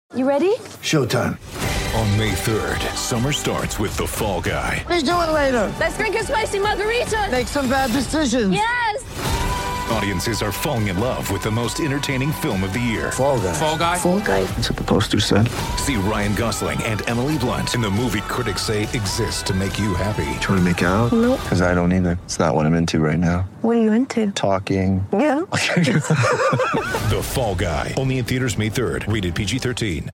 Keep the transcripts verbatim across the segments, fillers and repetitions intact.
You ready? Showtime. On May third, summer starts with The Fall Guy. Let's do it later. Let's drink a spicy margarita. Make some bad decisions. Yes. Audiences are falling in love with the most entertaining film of the year. Fall Guy. Fall Guy. Fall Guy. That's what the poster said. See Ryan Gosling and Emily Blunt in the movie critics say exists to make you happy. Trying to make it out? Nope. Because I don't either. It's not what I'm into right now. What are you into? Talking. Yeah. The Fall Guy. Only in theaters May third. Rated P G thirteen.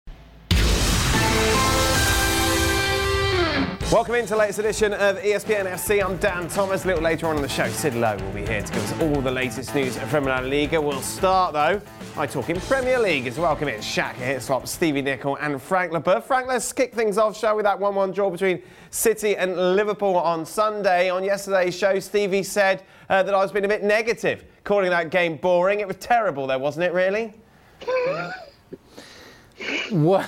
Welcome into the latest edition of E S P N F C. I'm Dan Thomas. A little later on in the show, Sid Lowe will be here to give us all the latest news from La Liga. We'll start, though, by talking Premier League as welcome in Shaq Hislop, Stevie Nicol and Frank Leboeuf. Frank, let's kick things off, shall we? That one one draw between City and Liverpool on Sunday. On yesterday's show, Stevie said uh, that I was being a bit negative, calling that game boring. It was terrible, though, wasn't it, really? Well,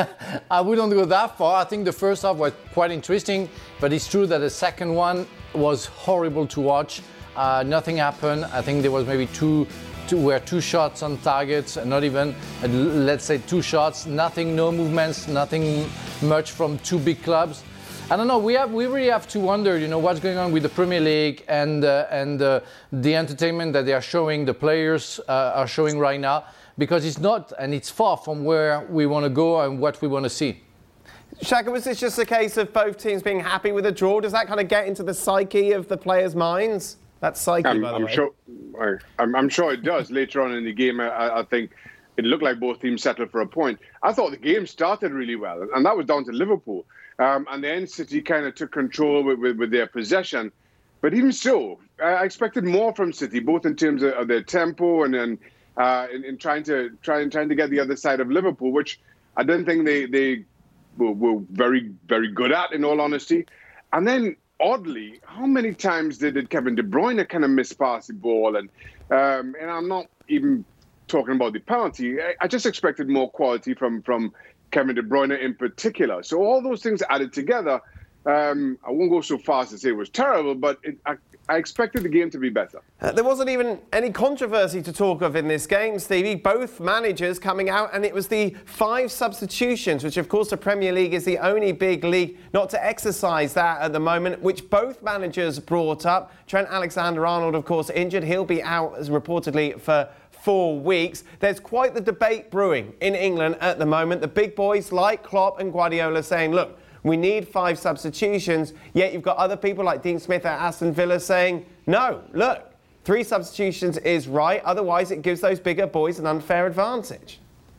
I wouldn't go that far. I think the first half was quite interesting, but it's true that the second one was horrible to watch. Uh, nothing happened. I think there was maybe two, two, were two shots on targets, not even, uh, let's say two shots, nothing, no movements, nothing much from two big clubs. I don't know. We have, we really have to wonder, you know, what's going on with the Premier League and uh, and uh, the entertainment that they are showing, the players uh, are showing right now. Because it's not, and it's far from where we want to go and what we want to see. Shaka, was this just a case of both teams being happy with a draw? Does that kind of get into the psyche of the players' minds? That psyche, I'm, by the I'm way. Sure, I'm, I'm sure it does. Later on in the game, I, I think it looked like both teams settled for a point. I thought the game started really well, and that was down to Liverpool. Um, and then City kind of took control with, with, with their possession. But even so, I expected more from City, both in terms of, of their tempo and then Uh, in, in trying to try and trying to get the other side of Liverpool, which I didn't think they they were, were very very good at, in all honesty. And then oddly, how many times did, did Kevin De Bruyne kind of mispass the ball? And um, and I'm not even talking about the penalty. I, I just expected more quality from from Kevin De Bruyne in particular. So all those things added together, um, I won't go so far as to say it was terrible, but it, I, I expected the game to be better. Uh, there wasn't even any controversy to talk of in this game, Stevie. Both managers coming out, and it was the five substitutions, which of course the Premier League is the only big league not to exercise that at the moment, which both managers brought up. Trent Alexander-Arnold, of course, injured. He'll be out as reportedly for four weeks. There's quite the debate brewing in England at the moment. The big boys like Klopp and Guardiola saying, look, we need five substitutions, yet you've got other people like Dean Smith at Aston Villa saying, no, look, three substitutions is right, otherwise it gives those bigger boys an unfair advantage.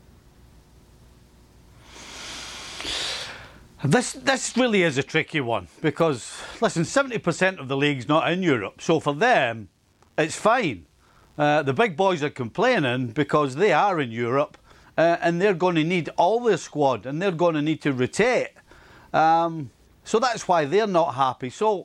This this really is a tricky one because, listen, seventy percent of the league's not in Europe, so for them, it's fine. Uh, the big boys are complaining because they are in Europe uh, and they're going to need all their squad and they're going to need to rotate. Um, so that's why they're not happy. So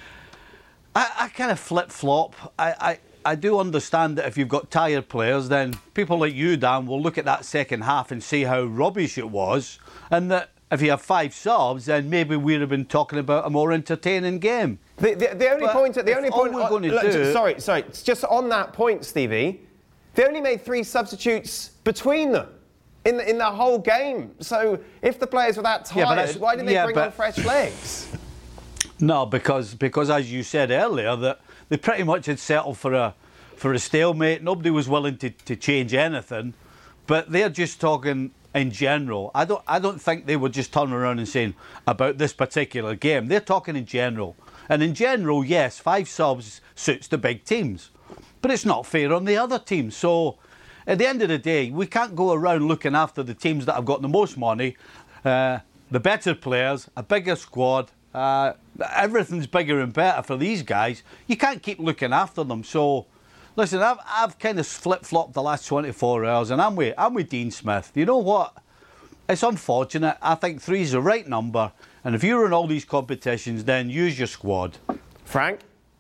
I, I kind of flip-flop. I, I, I do understand that if you've got tired players, then people like you, Dan, will look at that second half and see how rubbish it was, and that if you have five subs, then maybe we'd have been talking about a more entertaining game. The, the, the only but point... The only point we're going to look, do... Sorry, sorry. Just on that point, Stevie, they only made three substitutes between them. In the, in the whole game. So if the players were that tired, yeah, why didn't they yeah, bring on fresh legs? No, because because as you said earlier, that they pretty much had settled for a for a stalemate. Nobody was willing to, to change anything. But they're just talking in general. I don't I don't think they would just turn around and saying about this particular game. They're talking in general. And in general, yes, five subs suits the big teams. But it's not fair on the other teams. So at the end of the day, we can't go around looking after the teams that have got the most money, uh, the better players, a bigger squad. Uh, everything's bigger and better for these guys. You can't keep looking after them. So, listen, I've, I've kind of flip-flopped the last twenty-four hours, and I'm with, I'm with Dean Smith. You know what? It's unfortunate. I think three's the right number. And if you're in all these competitions, then use your squad. Frank?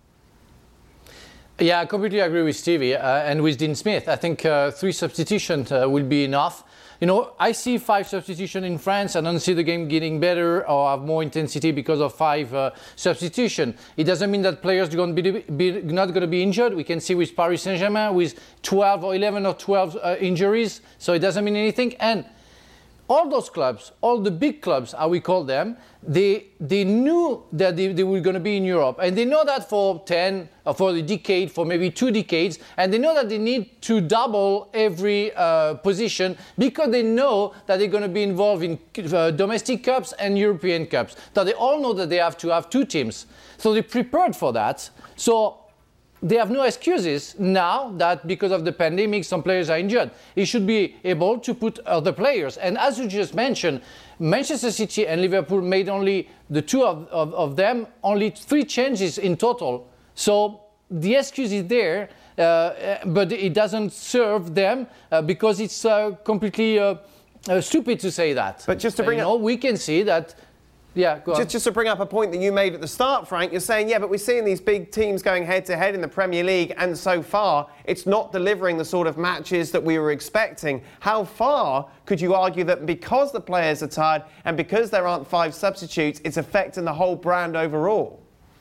Yeah, I completely agree with Stevie uh, and with Dean Smith. I think uh, three substitutions uh, will be enough. You know, I see five substitutions in France. I don't see the game getting better or have more intensity because of five uh, substitutions. It doesn't mean that players are going to be, be not going to be injured. We can see with Paris Saint-Germain with twelve or eleven or twelve uh, injuries. So it doesn't mean anything. And all those clubs, all the big clubs, how we call them, they they knew that they, they were going to be in Europe, and they know that for ten, or for the decade, for maybe two decades, and they know that they need to double every uh, position because they know that they're going to be involved in uh, domestic cups and European cups. So they all know that they have to have two teams. So they prepared for that. So they have no excuses now that because of the pandemic, some players are injured. He should be able to put other players. And as you just mentioned, Manchester City and Liverpool made only, the two of, of, of them, only three changes in total. So the excuse is there, uh, but it doesn't serve them uh, because it's uh, completely uh, uh, stupid to say that. But just to bring you up... know, we can see that. Yeah, go on. Just, just to bring up a point that you made at the start, Frank, you're saying, yeah, but we're seeing these big teams going head-to-head in the Premier League, and so far it's not delivering the sort of matches that we were expecting. How far could you argue that because the players are tired and because there aren't five substitutes, it's affecting the whole brand overall?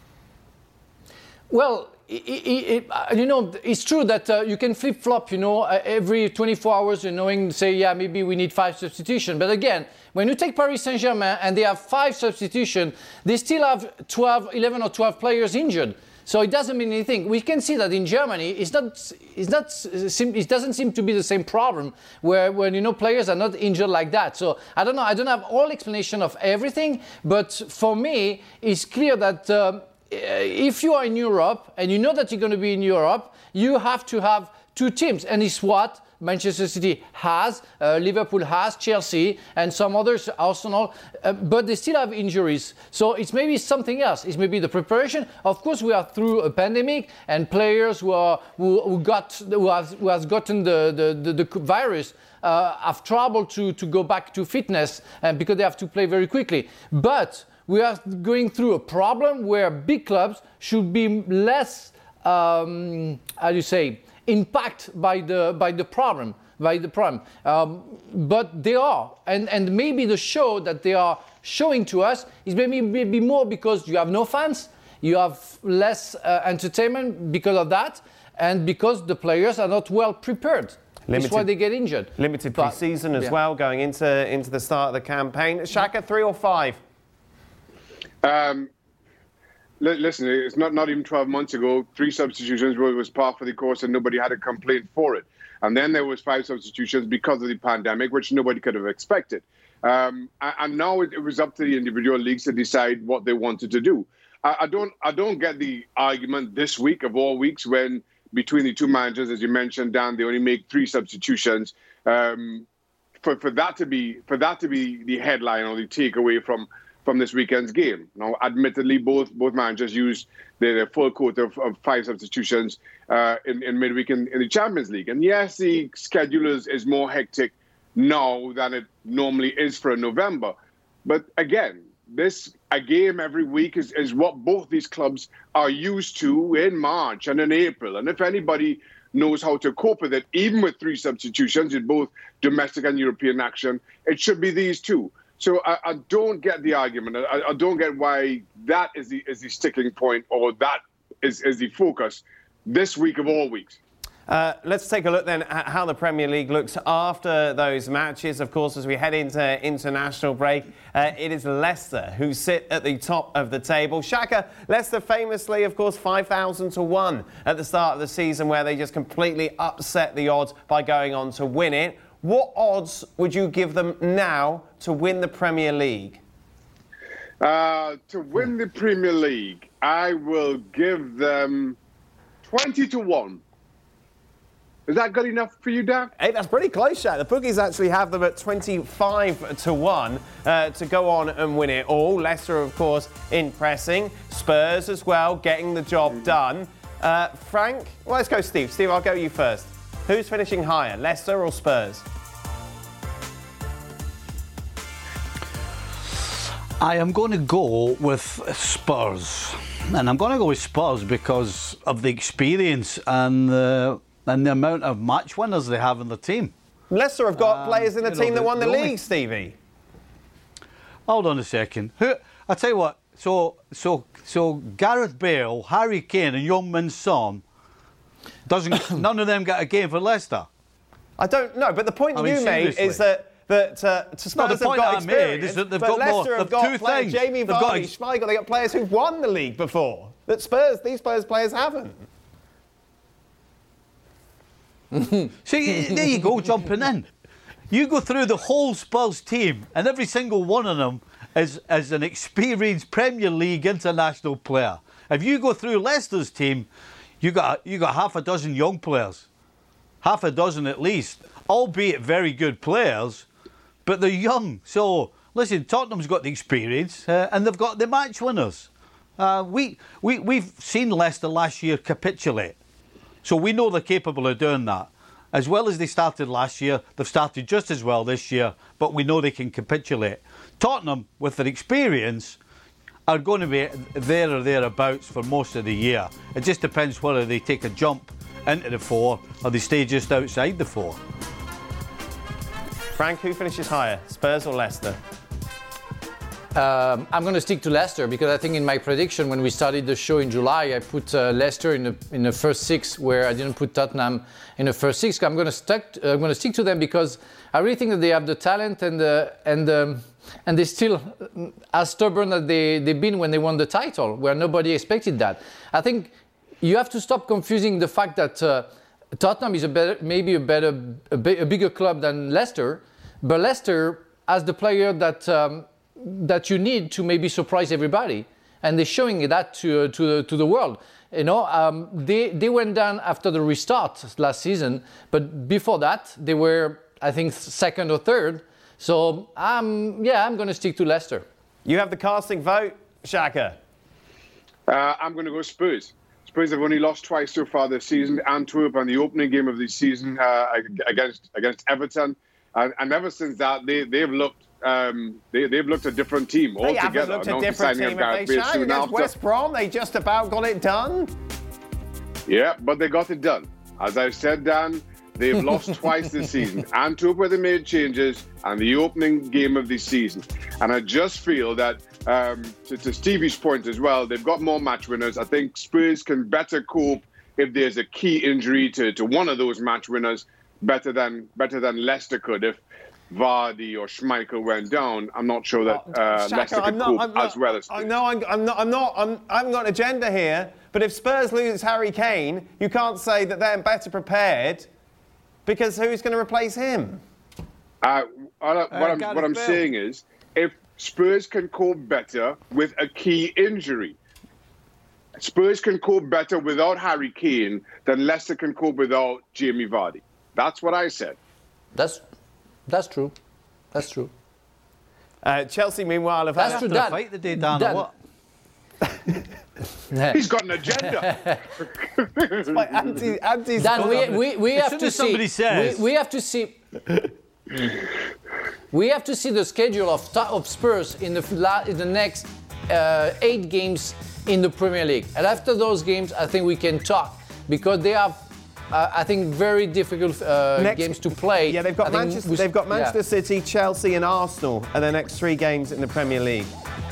Well, it, it, it, you know, it's true that uh, you can flip-flop, you know, uh, every twenty-four hours, you knowing, say, yeah, maybe we need five substitutions. But again, when you take Paris Saint-Germain and they have five substitutions, they still have twelve, eleven or twelve players injured. So it doesn't mean anything. We can see that in Germany, it's not, it's not, it doesn't seem to be the same problem where, when, you know, players are not injured like that. So I don't know, I don't have all explanation of everything, but for me, it's clear that um, if you are in Europe and you know that you're going to be in Europe, you have to have two teams, and it's what Manchester City has, uh, Liverpool has, Chelsea, and some others, Arsenal, uh, but they still have injuries. So it's maybe something else. It's maybe the preparation. Of course, we are through a pandemic, and players who are who, who got who has who has gotten the the, the, the virus uh, have trouble to to go back to fitness, and because they have to play very quickly. But we are going through a problem where big clubs should be less, um, how do you say, impacted by the by the problem, by the problem. Um, but they are, and and maybe the show that they are showing to us is maybe maybe more because you have no fans, you have less uh, entertainment because of that, and because the players are not well prepared. Limited, that's why they get injured. Limited but, pre-season as yeah. well, going into into the start of the campaign. Xhaka, three or five? Um, listen, it's not, not even twelve months ago, three substitutions was par for the course and nobody had a complaint for it. And then there was five substitutions because of the pandemic, which nobody could have expected. Um, and now it, it was up to the individual leagues to decide what they wanted to do. I, I don't I don't get the argument this week of all weeks when between the two managers, as you mentioned, Dan, they only make three substitutions. Um, for, for that to be for that to be the headline or the takeaway from from this weekend's game. Now, admittedly, both both managers used their, their full quota of, of five substitutions uh, in, in midweek in, in the Champions League. And yes, the schedule is, is more hectic now than it normally is for November. But again, this a game every week is, is what both these clubs are used to in March and in April. And if anybody knows how to cope with it, even with three substitutions in both domestic and European action, it should be these two. So I, I don't get the argument. I, I don't get why that is the is the sticking point or that is, is the focus this week of all weeks. Uh, let's take a look then at how the Premier League looks after those matches. Of course, as we head into international break, uh, it is Leicester who sit at the top of the table. Xhaka, Leicester famously, of course, five thousand to one at the start of the season where they just completely upset the odds by going on to win it. What odds would you give them now to win the Premier League? Uh, to win the Premier League, I will give them twenty to one. Is that good enough for you, Dan? Hey, that's pretty close, Shaq. The bookies actually have them at twenty-five to one uh, to go on and win it all. Leicester, of course, impressing. Spurs as well, getting the job mm. done. Uh, Frank, well, let's go Steve. Steve, I'll go you first. Who's finishing higher, Leicester or Spurs? I am going to go with Spurs. And I'm going to go with Spurs because of the experience and the, and the amount of match winners they have in the team. Leicester have got um, Um, players in the you team know, that the- won the the only- league, Stevie. Hold on a second. Who? I tell you what. So, so, so Gareth Bale, Harry Kane, and Young-Min Son doesn't. None of them get a game for Leicester. I don't know, but the point I you mean, made seriously. is that that uh, Spurs No, the have point got I experience, made is that they've but got Leicester more- have they've got two players, things. Jamie They've got Vardy, ex- Schmeichel, they've got players who've won the league before. That Spurs, these Spurs players haven't. See, there you go, jumping in. You go through the whole Spurs team, and every single one of them is, is an experienced Premier League international player. If you go through Leicester's team, you got you got half a dozen young players, half a dozen at least, albeit very good players, but they're young. So listen, Tottenham's got the experience, uh, and they've got the match winners. Uh, we we we've seen Leicester last year capitulate. So we know they're capable of doing that. As well as they started last year, they've started just as well this year, but we know they can capitulate. Tottenham, with their experience, are going to be there or thereabouts for most of the year. It just depends whether they take a jump into the four or they stay just outside the four. Frank, who finishes higher, Spurs or Leicester? Um, I'm going to stick to Leicester because I think in my prediction when we started the show in July, I put uh, Leicester in the in the first six, where I didn't put Tottenham in the first six. I'm going to stick. Uh, I'm going to stick to them because I really think that they have the talent and the and um, and they still as stubborn as they they've been when they won the title, where nobody expected that. I think you have to stop confusing the fact that uh, Tottenham is a better, maybe a better, a, bi- a bigger club than Leicester, but Leicester has the player that. Um, that you need to maybe surprise everybody, and they're showing that to uh, to the to the world. You know, um, they they went down after the restart last season, but before that they were, I think, second or third. So um, yeah, I'm going to stick to Leicester. You have the casting vote, Shaka. Uh, I'm going to go Spurs. Spurs have only lost twice so far this season. Antwerp on the opening game of the season uh, against against Everton, and, and ever since that they they've looked. Um, they, they've looked a different team They altogether. haven't looked a different team, have they, Shaq? Against West Brom, they just about got it done. Yeah, but they got it done. As I've said, Dan, they've lost twice this season. Antwerp, where they made changes, and the opening game of the season. And I just feel that, um, to, to Stevie's point as well, they've got more match winners. I think Spurs can better cope if there's a key injury to, to one of those match winners, better than better than Leicester could if Vardy or Schmeichel went down. I'm not sure that uh, Shaka, Leicester I'm could not, cope I'm not, as well as I know I'm, I'm not. I'm not. I'm, I haven't got an agenda here. But if Spurs lose Harry Kane, you can't say that they're better prepared, because who's going to replace him? Uh, what, I, what, Uh, I'm, Gareth what I'm Bale. saying is, if Spurs can cope better with a key injury, Spurs can cope better without Harry Kane than Leicester can cope without Jamie Vardy. That's what I said. That's that's true. That's true. Uh, Chelsea, meanwhile, have That's had true. After the Dan, fight the day down Dan- or what? He's got an agenda. like anti anti. Dan, we, we, we As have soon to as see. somebody says- We, we have to see. We have to see the schedule of of Spurs in the la- in the next uh, eight games in the Premier League, and after those games, I think we can talk because they have, uh, I think, very difficult uh, Next- games to play. Yeah, they've got I think Manchester. we- They've got Manchester yeah. City, Chelsea, and Arsenal, and their next three games in the Premier League.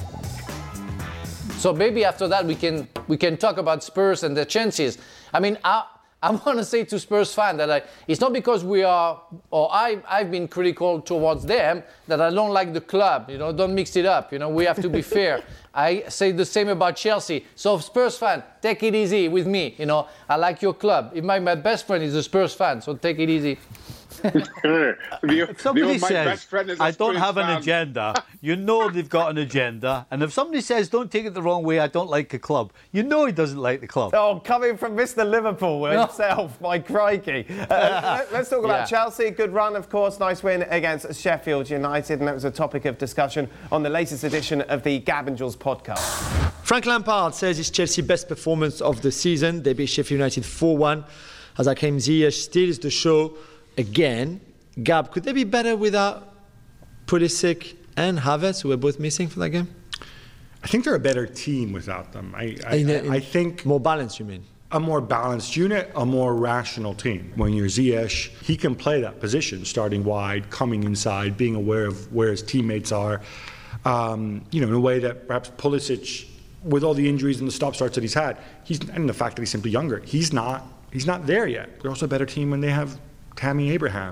So maybe after that we can we can talk about Spurs and their chances. I mean, I I want to say to Spurs fans that I, it's not because we are or I I've been critical towards them that I don't like the club. You know, don't mix it up. You know, we have to be fair. I say the same about Chelsea. So Spurs fan, take it easy with me. You know, I like your club. If my my best friend is a Spurs fan, so take it easy. the, If somebody the, my says, best friend is a I don't Spurs have an fan. agenda, you know they've got an agenda. And if somebody says, don't take it the wrong way, I don't like the club, you know he doesn't like the club. Oh, coming from Mister Liverpool himself, my crikey. Uh, let- let's talk about Yeah. Chelsea. Good run, of course. Nice win against Sheffield United, and that was a topic of discussion on the latest edition of the Gab and Jules podcast. Frank Lampard says it's Chelsea's best performance of the season. They beat Sheffield United four one. As Hakim Ziyech steals the show again. Gab, could they be better without Pulisic and Havertz, who were both missing for that game? I think they're a better team without them. I, I, In a- in I think more balanced, you mean? a more balanced unit, a more rational team. When you're Ziyech, he can play that position, starting wide, coming inside, being aware of where his teammates are. Um, you know, in a way that perhaps Pulisic, with all the injuries and the stop-starts that he's had, he's and the fact that he's simply younger, he's not. He's not there yet. They're also a better team when they have Tammy Abraham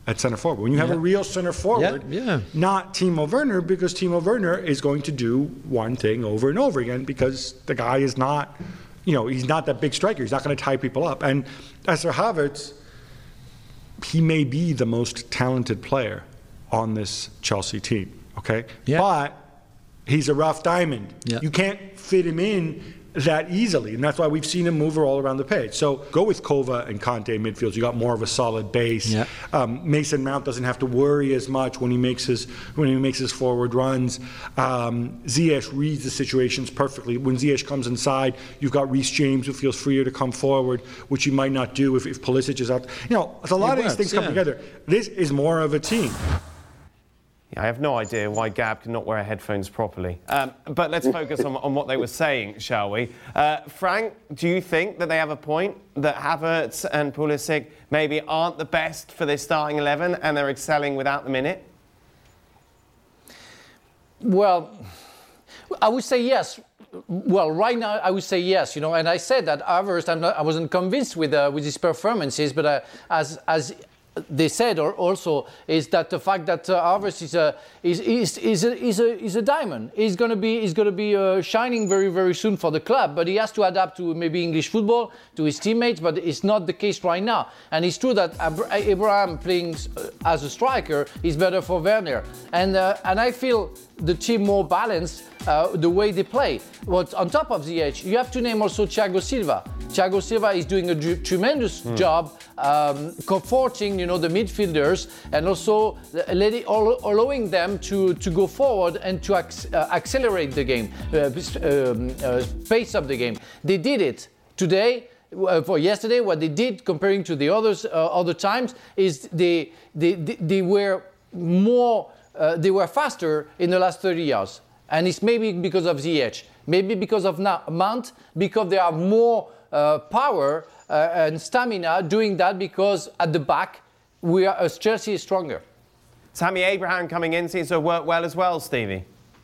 at center forward. When you have Yeah. a real center forward, Yeah, yeah. not Timo Werner, because Timo Werner is going to do one thing over and over again because the guy is not, you know, he's not that big striker. He's not going to tie people up. And as for Havertz, he may be the most talented player on this Chelsea team, okay? Yeah. But he's a rough diamond. Yeah. You can't fit him in that easily, and that's why we've seen him move all around the pitch. So go with Kova and Conte in midfield. You got more of a solid base. Yeah. Um, Mason Mount doesn't have to worry as much when he makes his when he makes his forward runs. Um, Ziyech reads the situations perfectly. When Ziyech comes inside, you've got Reece James who feels freer to come forward, which you might not do if, if Pulisic is out. You know, a lot It of works, these things come yeah. together. This is more of a team. Yeah, I have no idea why Gab cannot wear headphones properly. Um, but let's focus on, on what they were saying, shall we? Uh, Frank, do you think that they have a point that Havertz and Pulisic maybe aren't the best for their starting eleven and they're excelling without them in it? Well, I would say yes. Well, right now I would say yes. You know, and I said that Havertz, I'm not, I wasn't convinced with uh, with his performances, but uh, as as they said or also is that the fact that uh, Havertz is a is is is a, is a is a diamond. He's going to be he's going to be uh, shining very very soon for the club, but he has to adapt to maybe English football, to his teammates. But it's not the case right now. And it's true that Ab- Abraham playing as a striker is better for Werner. And uh, and I feel the team more balanced uh, the way they play. But on top of the edge, you have to name also Thiago Silva. Thiago Silva is doing a d- tremendous mm. job um, comforting, you know, the midfielders and also letting, allowing them to, to go forward and to ac- uh, accelerate the game, uh, um, uh, pace up the game. They did it today. Uh, for yesterday, what they did comparing to the others uh, other times is they they they, they were more uh, they were faster in the last thirty years, and it's maybe because of the edge, maybe because of Na- Mount, because they are more uh, power uh, and stamina doing that because at the back we are uh, Chelsea is stronger. Tammy Abraham coming in seems to have worked well as well, Stevie.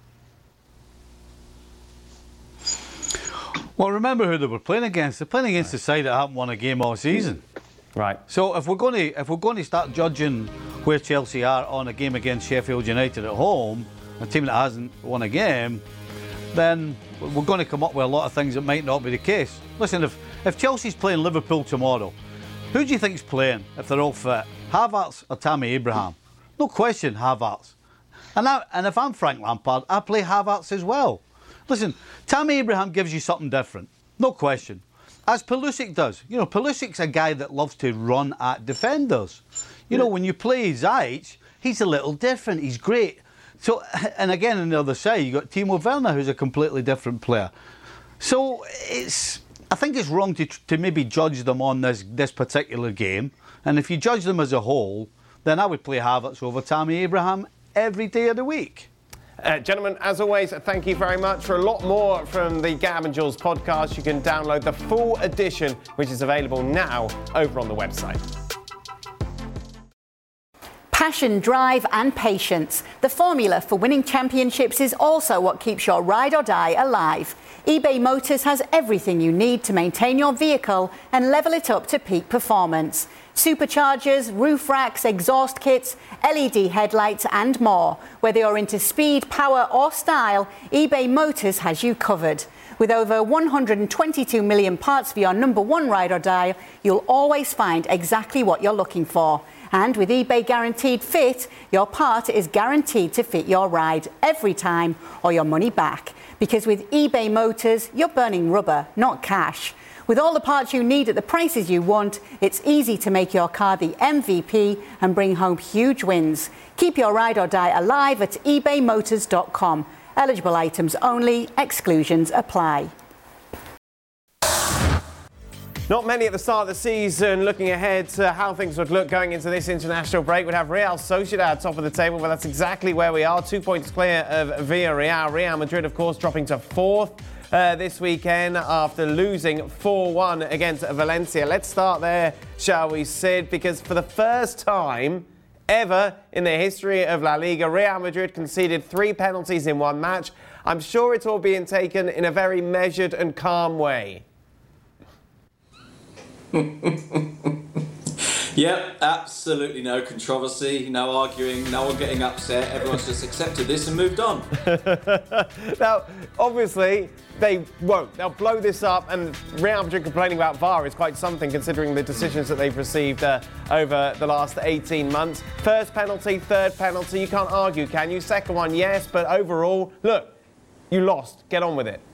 Well, remember who they were playing against. They're playing against the side that haven't won a game all season. Right. So if we're going to if we're going to start judging where Chelsea are on a game against Sheffield United at home, a team that hasn't won a game, then we're going to come up with a lot of things that might not be the case. Listen, if if Chelsea's playing Liverpool tomorrow, who do you think's playing if they're all fit? Havertz or Tammy Abraham? No question, Havertz. And I, and if I'm Frank Lampard, I play Havertz as well. Listen, Tammy Abraham gives you something different, no question. As Pulisic does. You know, Pulisic's a guy that loves to run at defenders. You know, when you play Ziyech, he's a little different. He's great. So, and again, on the other side, you've got Timo Werner, who's a completely different player. So, it's, I think it's wrong to, to maybe judge them on this, this particular game. And if you judge them as a whole, then I would play Havertz over Tammy Abraham every day of the week. Uh, gentlemen, as always, thank you very much. For a lot more from the Gab and Jules podcast, you can download the full edition, which is available now over on the website. Passion, drive and patience. The formula for winning championships is also what keeps your ride or die alive. eBay Motors has everything you need to maintain your vehicle and level it up to peak performance. Superchargers, roof racks, exhaust kits, L E D headlights and more. Whether you're into speed, power or style, eBay Motors has you covered. With over one hundred twenty-two million parts for your number one ride or die, you'll always find exactly what you're looking for. And with eBay Guaranteed Fit, your part is guaranteed to fit your ride every time or your money back. Because with eBay Motors, you're burning rubber, not cash. With all the parts you need at the prices you want, it's easy to make your car the M V P and bring home huge wins. Keep your ride or die alive at ebay motors dot com. Eligible items only, exclusions apply. Not many at the start of the season looking ahead to how things would look going into this international break. We'd have Real Sociedad top of the table, but that's exactly where we are. Two points clear of Villarreal. Real Madrid, of course, dropping to fourth uh, this weekend after losing four one against Valencia. Let's start there, shall we, Sid? Because for the first time ever in the history of La Liga, Real Madrid conceded three penalties in one match. I'm sure it's all being taken in a very measured and calm way. Yep, absolutely no controversy, no arguing, no one getting upset. Everyone's just accepted this and moved on. Now, obviously, they won't. They'll blow this up, and Real Madrid complaining about V A R is quite something considering the decisions that they've received uh, over the last eighteen months. First penalty, third penalty, you can't argue, can you? Second one, yes, but overall, look, you lost. Get on with it.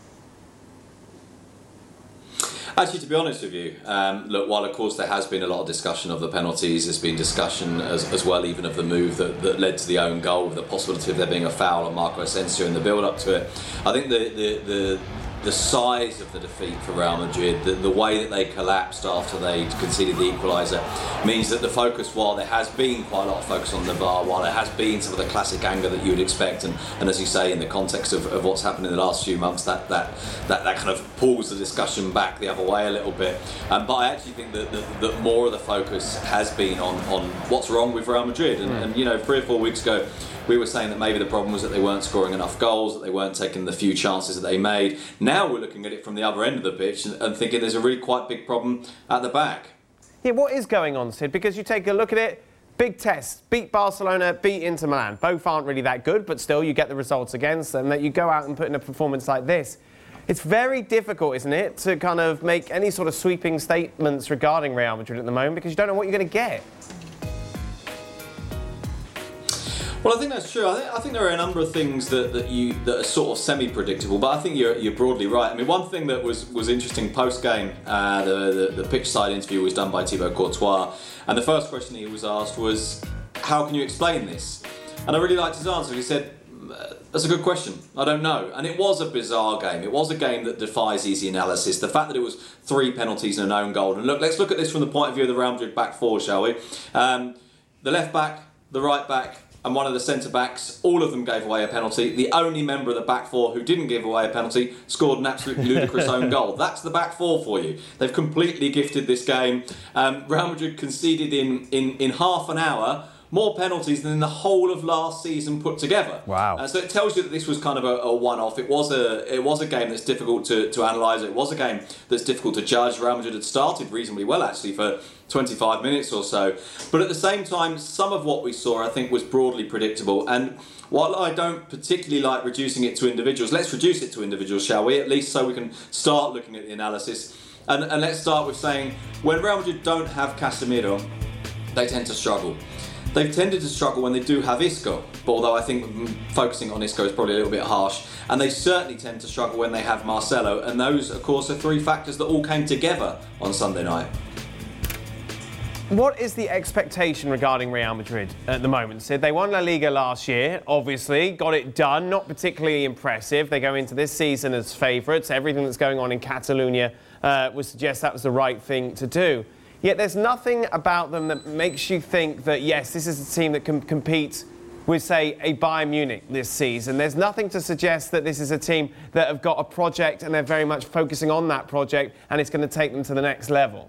Actually, to be honest with you, um, look, while of course there has been a lot of discussion of the penalties, there's been discussion as, as well even of the move that, that led to the own goal, with the possibility of there being a foul on Marco Asensio in the build-up to it. I think the, the, the, the size of the defeat for Real Madrid, the, the way that they collapsed after they conceded the equaliser, means that the focus, while there has been quite a lot of focus on the V A R, while there has been some of the classic anger that you would expect, and, and as you say, in the context of, of what's happened in the last few months, that that, that that kind of pulls the discussion back the other way a little bit. Um, but I actually think that, that, that more of the focus has been on, on what's wrong with Real Madrid. And, mm. and, you know, three or four weeks ago, we were saying that maybe the problem was that they weren't scoring enough goals, that they weren't taking the few chances that they made. Now we're looking at it from the other end of the pitch and, and thinking there's a really quite big problem at the back. Yeah, what is going on, Sid? Because you take a look at it, big test, beat Barcelona, beat Inter Milan. Both aren't really that good, but still you get the results against them, that you go out and put in a performance like this. It's very difficult, isn't it, to kind of make any sort of sweeping statements regarding Real Madrid at the moment, because you don't know what you're going to get. Well, I think that's true. I think, I think there are a number of things that, that you that are sort of semi-predictable, but I think you're you're broadly right. I mean, one thing that was, was interesting post-game, uh, the, the the pitch side interview was done by Thibaut Courtois, and the first question he was asked was, "How can you explain this?" And I really liked his answer. He said, "That's a good question. I don't know." And it was a bizarre game. It was a game that defies easy analysis. The fact that it was three penalties and an own goal. And look, let's look at this from the point of view of the Real Madrid back four, shall we? Um, the left back, the right back, and one of the centre-backs, all of them gave away a penalty. The only member of the back four who didn't give away a penalty scored an absolutely ludicrous own goal. That's the back four for you. They've completely gifted this game. Um, Real Madrid conceded in, in, in half an hour more penalties than in the whole of last season put together. Wow. Uh, so it tells you that this was kind of a, a one-off. It was a it was a game that's difficult to, to analyse. It was a game that's difficult to judge. Real Madrid had started reasonably well, actually, for twenty-five minutes or so. But at the same time, some of what we saw, I think, was broadly predictable. And while I don't particularly like reducing it to individuals, let's reduce it to individuals, shall we? At least so we can start looking at the analysis. And, and let's start with saying, when Real Madrid don't have Casemiro, they tend to struggle. They've tended to struggle when they do have Isco, but although I think focusing on Isco is probably a little bit harsh. And they certainly tend to struggle when they have Marcelo, and those, of course, are three factors that all came together on Sunday night. What is the expectation regarding Real Madrid at the moment, Sid? They won La Liga last year, obviously, got it done, not particularly impressive. They go into this season as favourites. Everything that's going on in Catalonia uh, would suggest that was the right thing to do. Yet there's nothing about them that makes you think that, yes, this is a team that can compete with, say, a Bayern Munich this season. There's nothing to suggest that this is a team that have got a project and they're very much focusing on that project and it's going to take them to the next level.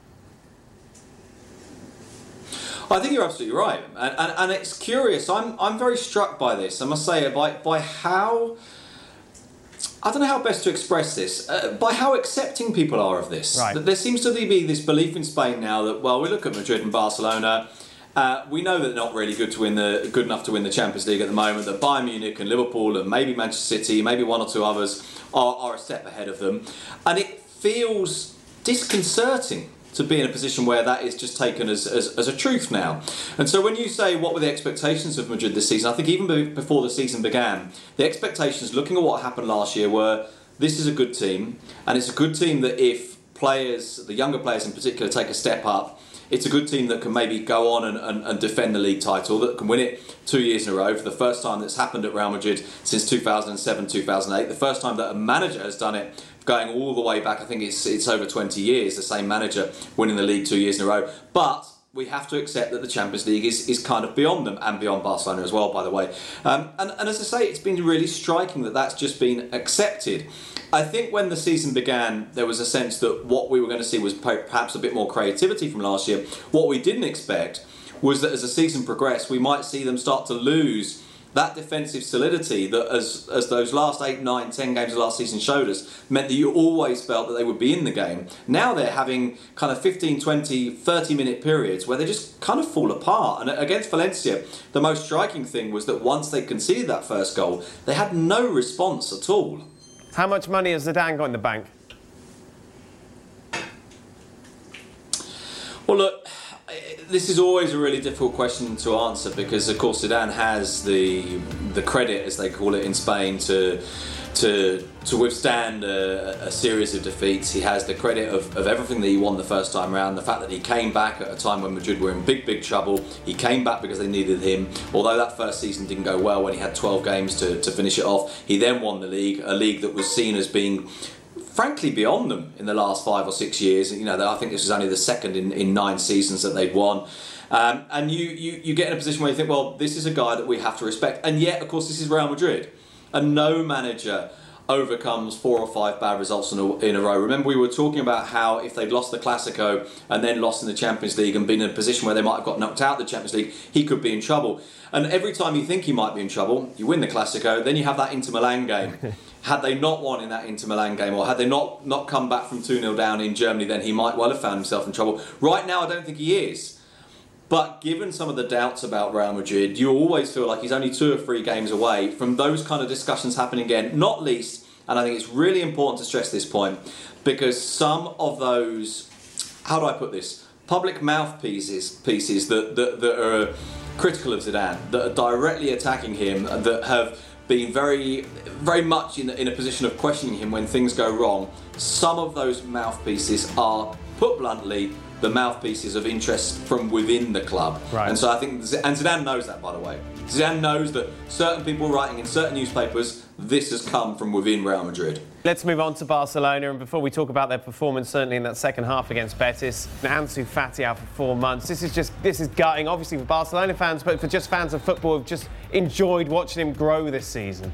I think you're absolutely right. And, and, and it's curious. I'm, I'm very struck by this, I must say, by, by how... I don't know how best to express this, uh, by how accepting people are of this. Right. That there seems to be this belief in Spain now that, well, we look at Madrid and Barcelona, uh, we know that they're not really good to win the good enough to win the Champions League at the moment, that Bayern Munich and Liverpool and maybe Manchester City, maybe one or two others are, are a step ahead of them. And it feels disconcerting to be in a position where that is just taken as, as, as a truth now. And so when you say what were the expectations of Madrid this season, I think even before the season began, the expectations, looking at what happened last year, were this is a good team, and it's a good team that if players, the younger players in particular, take a step up, it's a good team that can maybe go on and, and, and defend the league title, that can win it two years in a row for the first time that's happened at Real Madrid since two thousand seven, two thousand eight, the first time that a manager has done it going all the way back. I think it's it's over twenty years, the same manager winning the league two years in a row. But we have to accept that the Champions League is, is kind of beyond them, and beyond Barcelona as well, by the way. Um, and, and as I say, it's been really striking that that's just been accepted. I think when the season began, there was a sense that what we were going to see was perhaps a bit more creativity from last year. What we didn't expect was that as the season progressed, we might see them start to lose that defensive solidity that as as those last eight, nine, ten games of last season showed us meant that you always felt that they would be in the game. Now they're having kind of fifteen, twenty, thirty minute periods where they just kind of fall apart. And against Valencia, the most striking thing was that once they conceded that first goal, they had no response at all. How much money has Zidane got in the bank? Well, look, this is always a really difficult question to answer because, of course, Zidane has the the credit, as they call it in Spain, to to to withstand a, a series of defeats. He has the credit of, of everything that he won the first time around. The fact that he came back at a time when Madrid were in big, big trouble. He came back because they needed him. Although that first season didn't go well when he had twelve games to, to finish it off, he then won the league, a league that was seen as being frankly beyond them in the last five or six years. You know, I think this was only the second in, in nine seasons that they'd won. Um, and you, you, you get in a position where you think, well, this is a guy that we have to respect. And yet, of course, this is Real Madrid. And no manager overcomes four or five bad results in a, in a row. Remember, we were talking about how if they'd lost the Clásico and then lost in the Champions League and been in a position where they might have got knocked out of the Champions League, he could be in trouble. And every time you think he might be in trouble, you win the Clásico, then you have that Inter Milan game. Had they not won in that Inter Milan game, or had they not, not come back from two nil down in Germany, then he might well have found himself in trouble. Right now, I don't think he is. But given some of the doubts about Real Madrid, you always feel like he's only two or three games away from those kind of discussions happening again. Not least, and I think it's really important to stress this point, because some of those, how do I put this, public mouthpieces pieces that, that, that are critical of Zidane, that are directly attacking him, that have been very, very much in, in a position of questioning him when things go wrong, some of those mouthpieces are, put bluntly, the mouthpieces of interest from within the club. Right. And so I think, and Zidane knows that, by the way. Zidane knows that certain people writing in certain newspapers, this has come from within Real Madrid. Let's move on to Barcelona, and before we talk about their performance, certainly in that second half against Betis, Ansu Fati out for four months. This is just, this is gutting, obviously for Barcelona fans, but for just fans of football who've just enjoyed watching him grow this season.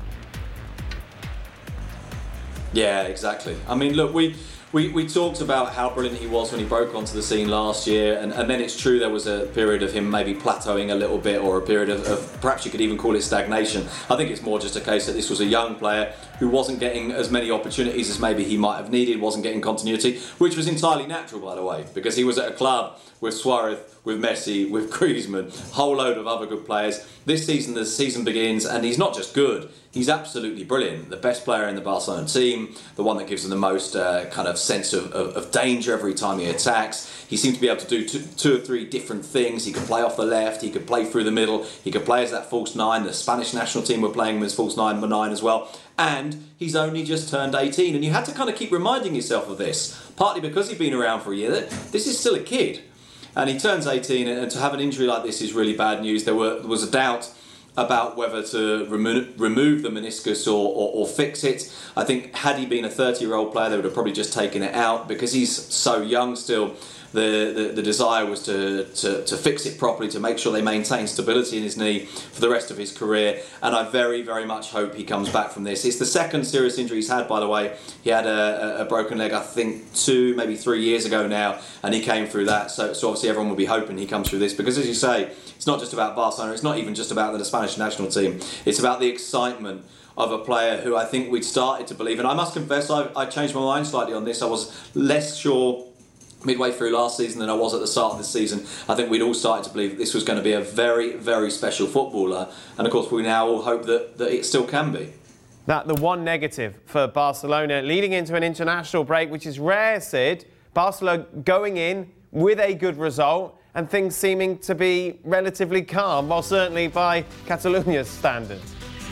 Yeah, exactly. I mean, look, we... We, we talked about how brilliant he was when he broke onto the scene last year, and, and then it's true there was a period of him maybe plateauing a little bit, or a period of, of perhaps you could even call it stagnation. I think it's more just a case that this was a young player who wasn't getting as many opportunities as maybe he might have needed, wasn't getting continuity, which was entirely natural, by the way, because he was at a club with Suarez, with Messi, with Griezmann, a whole load of other good players. This season, the season begins, and he's not just good, he's absolutely brilliant. The best player in the Barcelona team, the one that gives them the most uh, kind of sense of, of, of danger every time he attacks. He seems to be able to do two, two or three different things. He could play off the left, he could play through the middle, he could play as that false nine. The Spanish national team were playing him as false nine, number nine as well. And he's only just turned eighteen. And you had to kind of keep reminding yourself of this, partly because he'd been around for a year, that this is still a kid. And he turns eighteen, and to have an injury like this is really bad news. There, were, there was a doubt about whether to remo- remove the meniscus or, or, or fix it. I think had he been a thirty-year-old player, they would have probably just taken it out. Because he's so young still, the, the, the desire was to, to, to fix it properly, to make sure they maintain stability in his knee for the rest of his career. And I very, very much hope he comes back from this. It's the second serious injury he's had, by the way. He had a, a broken leg, I think, two, maybe three years ago now, and he came through that. So, so obviously everyone will be hoping he comes through this, because as you say, it's not just about Barcelona, it's not even just about the Spanish national team. It's about the excitement of a player who I think we'd started to believe. And I must confess, I, I changed my mind slightly on this. I was less sure midway through last season than I was at the start of this season. I think we'd all started to believe that this was going to be a very, very special footballer. And of course, we now all hope that, that it still can be. That the one negative for Barcelona leading into an international break, which is rare, Sid. Barcelona going in with a good result and things seeming to be relatively calm, well, certainly by Catalonia's standards.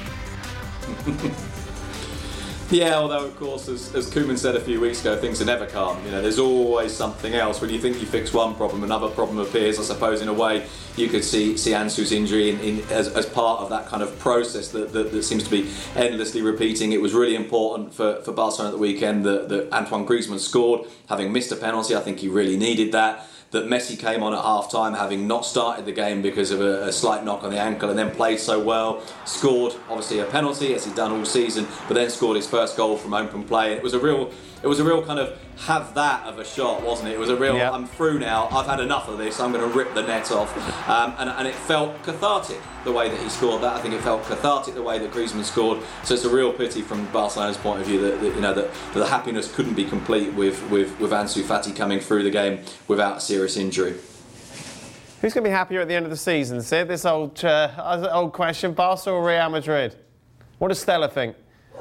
Yeah, although of course, as, as Koeman said a few weeks ago, things are never calm. You know, there's always something else. When you think you fix one problem, another problem appears. I suppose in a way, you could see see Ansu's injury in, in, as, as part of that kind of process that, that, that seems to be endlessly repeating. It was really important for, for Barcelona at the weekend that, that Antoine Griezmann scored, having missed a penalty. I think he really needed that. That Messi came on at half-time, having not started the game because of a, a slight knock on the ankle, and then played so well, scored obviously a penalty as he'd done all season, but then scored his first goal from open play. It was a real, it was a real kind of have that of a shot, wasn't it? It was a real, yep. I'm through now, I've had enough of this, I'm going to rip the net off. Um, and, and it felt cathartic the way that he scored that. I think it felt cathartic the way that Griezmann scored. So it's a real pity from Barcelona's point of view that, that you know that, that the happiness couldn't be complete with, with, with Ansu Fati coming through the game without a serious injury. Who's going to be happier at the end of the season, Sid? This old, uh, old question, Barca or Real Madrid? What does Stella think?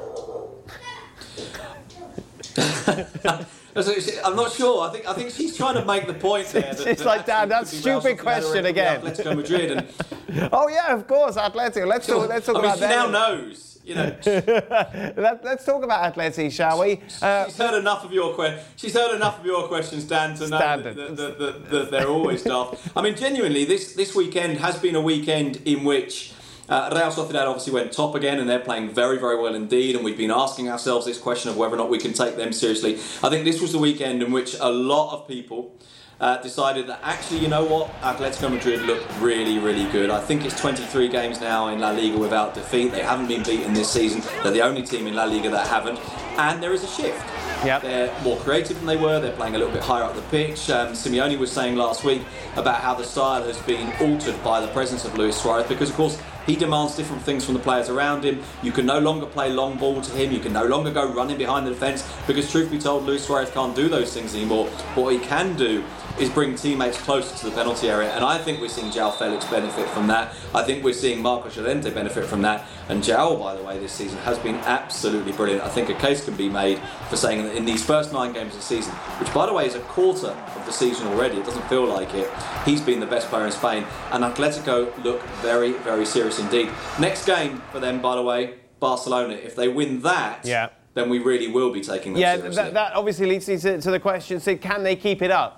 I'm not sure. I think I think she's trying to make the point there. That, it's that like, Dad, that's a stupid question again. Atletico Madrid. And oh yeah, of course, Atletico. Let's talk. Let's talk I mean, about she them. now knows. You know. Let, let's talk about Atleti, shall we? Uh, she's heard enough of your questions. She's heard enough of your questions, Dan, to know that, that, that, that, that they're always daft. I mean, genuinely, this this weekend has been a weekend in which. Uh, Real Sociedad obviously went top again, and they're playing very, very well indeed, and we've been asking ourselves this question of whether or not we can take them seriously. I think this was the weekend in which a lot of people uh, decided that actually, you know what, Atletico Madrid look really, really good. I think it's twenty-three games now in La Liga without defeat. They haven't been beaten this season. They're the only team in La Liga that haven't, and there is a shift. Yep. They're more creative than they were. They're playing a little bit higher up the pitch. Um, Simeone was saying last week about how the style has been altered by the presence of Luis Suarez because, of course, he demands different things from the players around him. You can no longer play long ball to him. You can no longer go running behind the defence because, truth be told, Luis Suarez can't do those things anymore. What he can do is bring teammates closer to the penalty area, and I think we're seeing João Felix benefit from that. I think we're seeing Marcos Llorente benefit from that, and João, by the way, this season has been absolutely brilliant. I think a case can be made for saying that in these first nine games of the season, which by the way is a quarter of the season already, it doesn't feel like it, he's been the best player in Spain, and Atletico look very, very serious indeed. Next game for them, by the way, Barcelona. If they win that, yeah. then we really will be taking them yeah, seriously. Yeah, that, that obviously leads me to, to the question, so can they keep it up?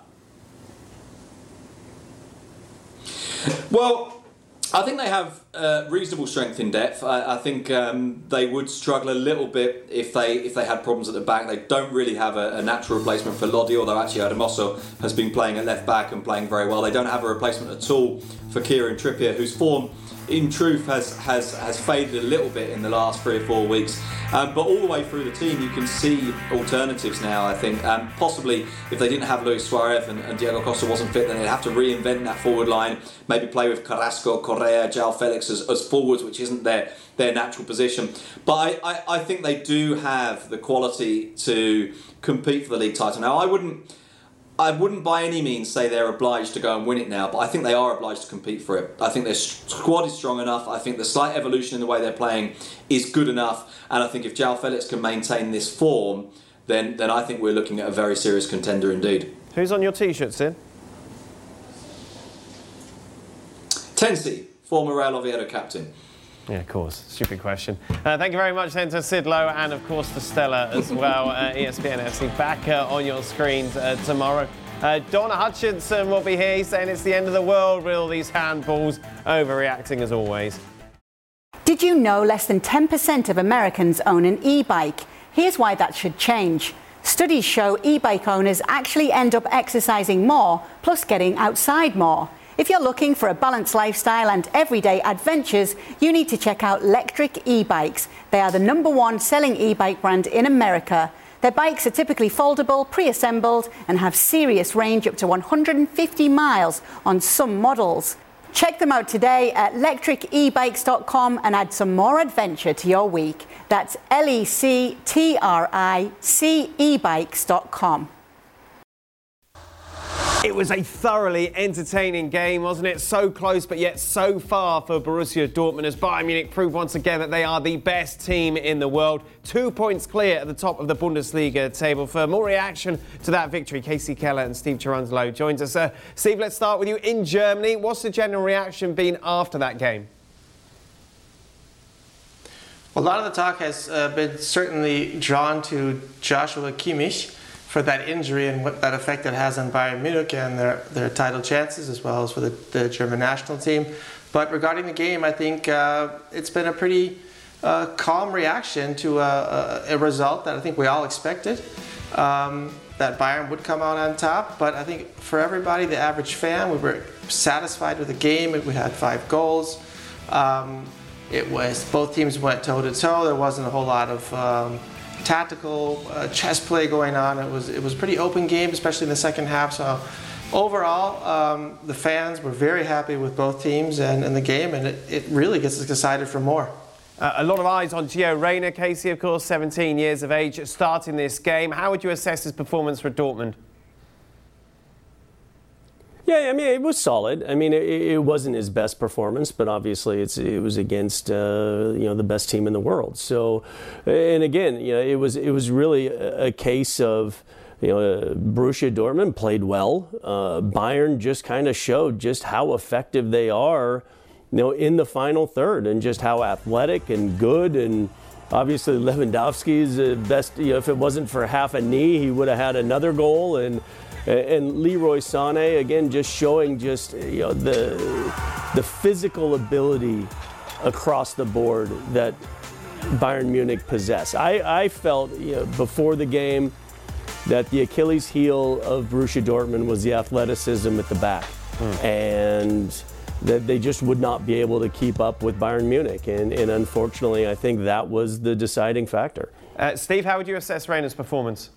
Well, I think they have uh, reasonable strength in depth. I, I think um, they would struggle a little bit if they if they had problems at the back. They don't really have a, a natural replacement for Lodi, although actually Hermoso has been playing at left back and playing very well. They don't have a replacement at all for Kieran Trippier, whose form, in truth, has has has faded a little bit in the last three or four weeks. Um, but all the way through the team, you can see alternatives now, I think. Um, possibly, if they didn't have Luis Suarez and, and Diego Costa wasn't fit, then they'd have to reinvent that forward line. Maybe play with Carrasco, Correa, João Felix as, as forwards, which isn't their, their natural position. But I, I, I think they do have the quality to compete for the league title. Now, I wouldn't... I wouldn't by any means say they're obliged to go and win it now, but I think they are obliged to compete for it. I think their squad is strong enough. I think the slight evolution in the way they're playing is good enough. And I think if João Felix can maintain this form, then, then I think we're looking at a very serious contender indeed. Who's on your T-shirt, Sid? Tensi, former Real Oviedo captain. Yeah, of course. Stupid question. Uh, thank you very much then to Sid Lowe and, of course, to Stella as well. Uh, E S P N F C back uh, on your screens uh, tomorrow. Uh, Don Hutchinson will be here saying it's the end of the world with all these handballs. Overreacting as always. Did you know less than ten percent of Americans own an e-bike? Here's why that should change. Studies show e-bike owners actually end up exercising more, plus getting outside more. If you're looking for a balanced lifestyle and everyday adventures, you need to check out Lectric e-bikes. They are the number one selling e-bike brand in America. Their bikes are typically foldable, pre-assembled, and have serious range up to one hundred fifty miles on some models. Check them out today at lectric e bikes dot com and add some more adventure to your week. That's L E C T R I C e bikes dot com. It was a thoroughly entertaining game, wasn't it? So close, but yet so far for Borussia Dortmund as Bayern Munich prove once again that they are the best team in the world. Two points clear at the top of the Bundesliga table. For more reaction to that victory, Casey Keller and Steve Cherundolo joins us. Uh, Steve, let's start with you in Germany. What's the general reaction been after that game? Well, a lot of the talk has uh, been certainly drawn to Joshua Kimmich for that injury and what that effect it has on Bayern Munich and their, their title chances, as well as for the, the German national team. But regarding the game, I think uh, it's been a pretty uh, calm reaction to a, a, a result that I think we all expected, um, that Bayern would come out on top. But I think for everybody, the average fan, we were satisfied with the game. We had five goals. Um, it was both teams went toe to toe. There wasn't a whole lot of um, tactical uh, chess play going on. It was it was a pretty open game, especially in the second half. So overall, um, the fans were very happy with both teams and, and the game, and it, it really gets us excited for more. Uh, a lot of eyes on Gio Reyna, Casey, of course, seventeen years of age, starting this game. How would you assess his performance for Dortmund? Yeah, I mean, it was solid. I mean, it, it wasn't his best performance, but obviously it's, it was against, uh, you know, the best team in the world. So, and again, you know, it was, it was really a, a case of, you know, uh, Borussia Dortmund played well. Uh, Bayern just kind of showed just how effective they are, you know, in the final third, and just how athletic and good. And obviously Lewandowski's uh, best, you know, if it wasn't for half a knee, he would have had another goal. And And Leroy Sané, again, just showing just, you know, the the physical ability across the board that Bayern Munich possess. I, I felt, you know, before the game that the Achilles heel of Borussia Dortmund was the athleticism at the back. Mm. And that they just would not be able to keep up with Bayern Munich. And, and unfortunately, I think that was the deciding factor. Uh, Steve, how would you assess Reyna's performance?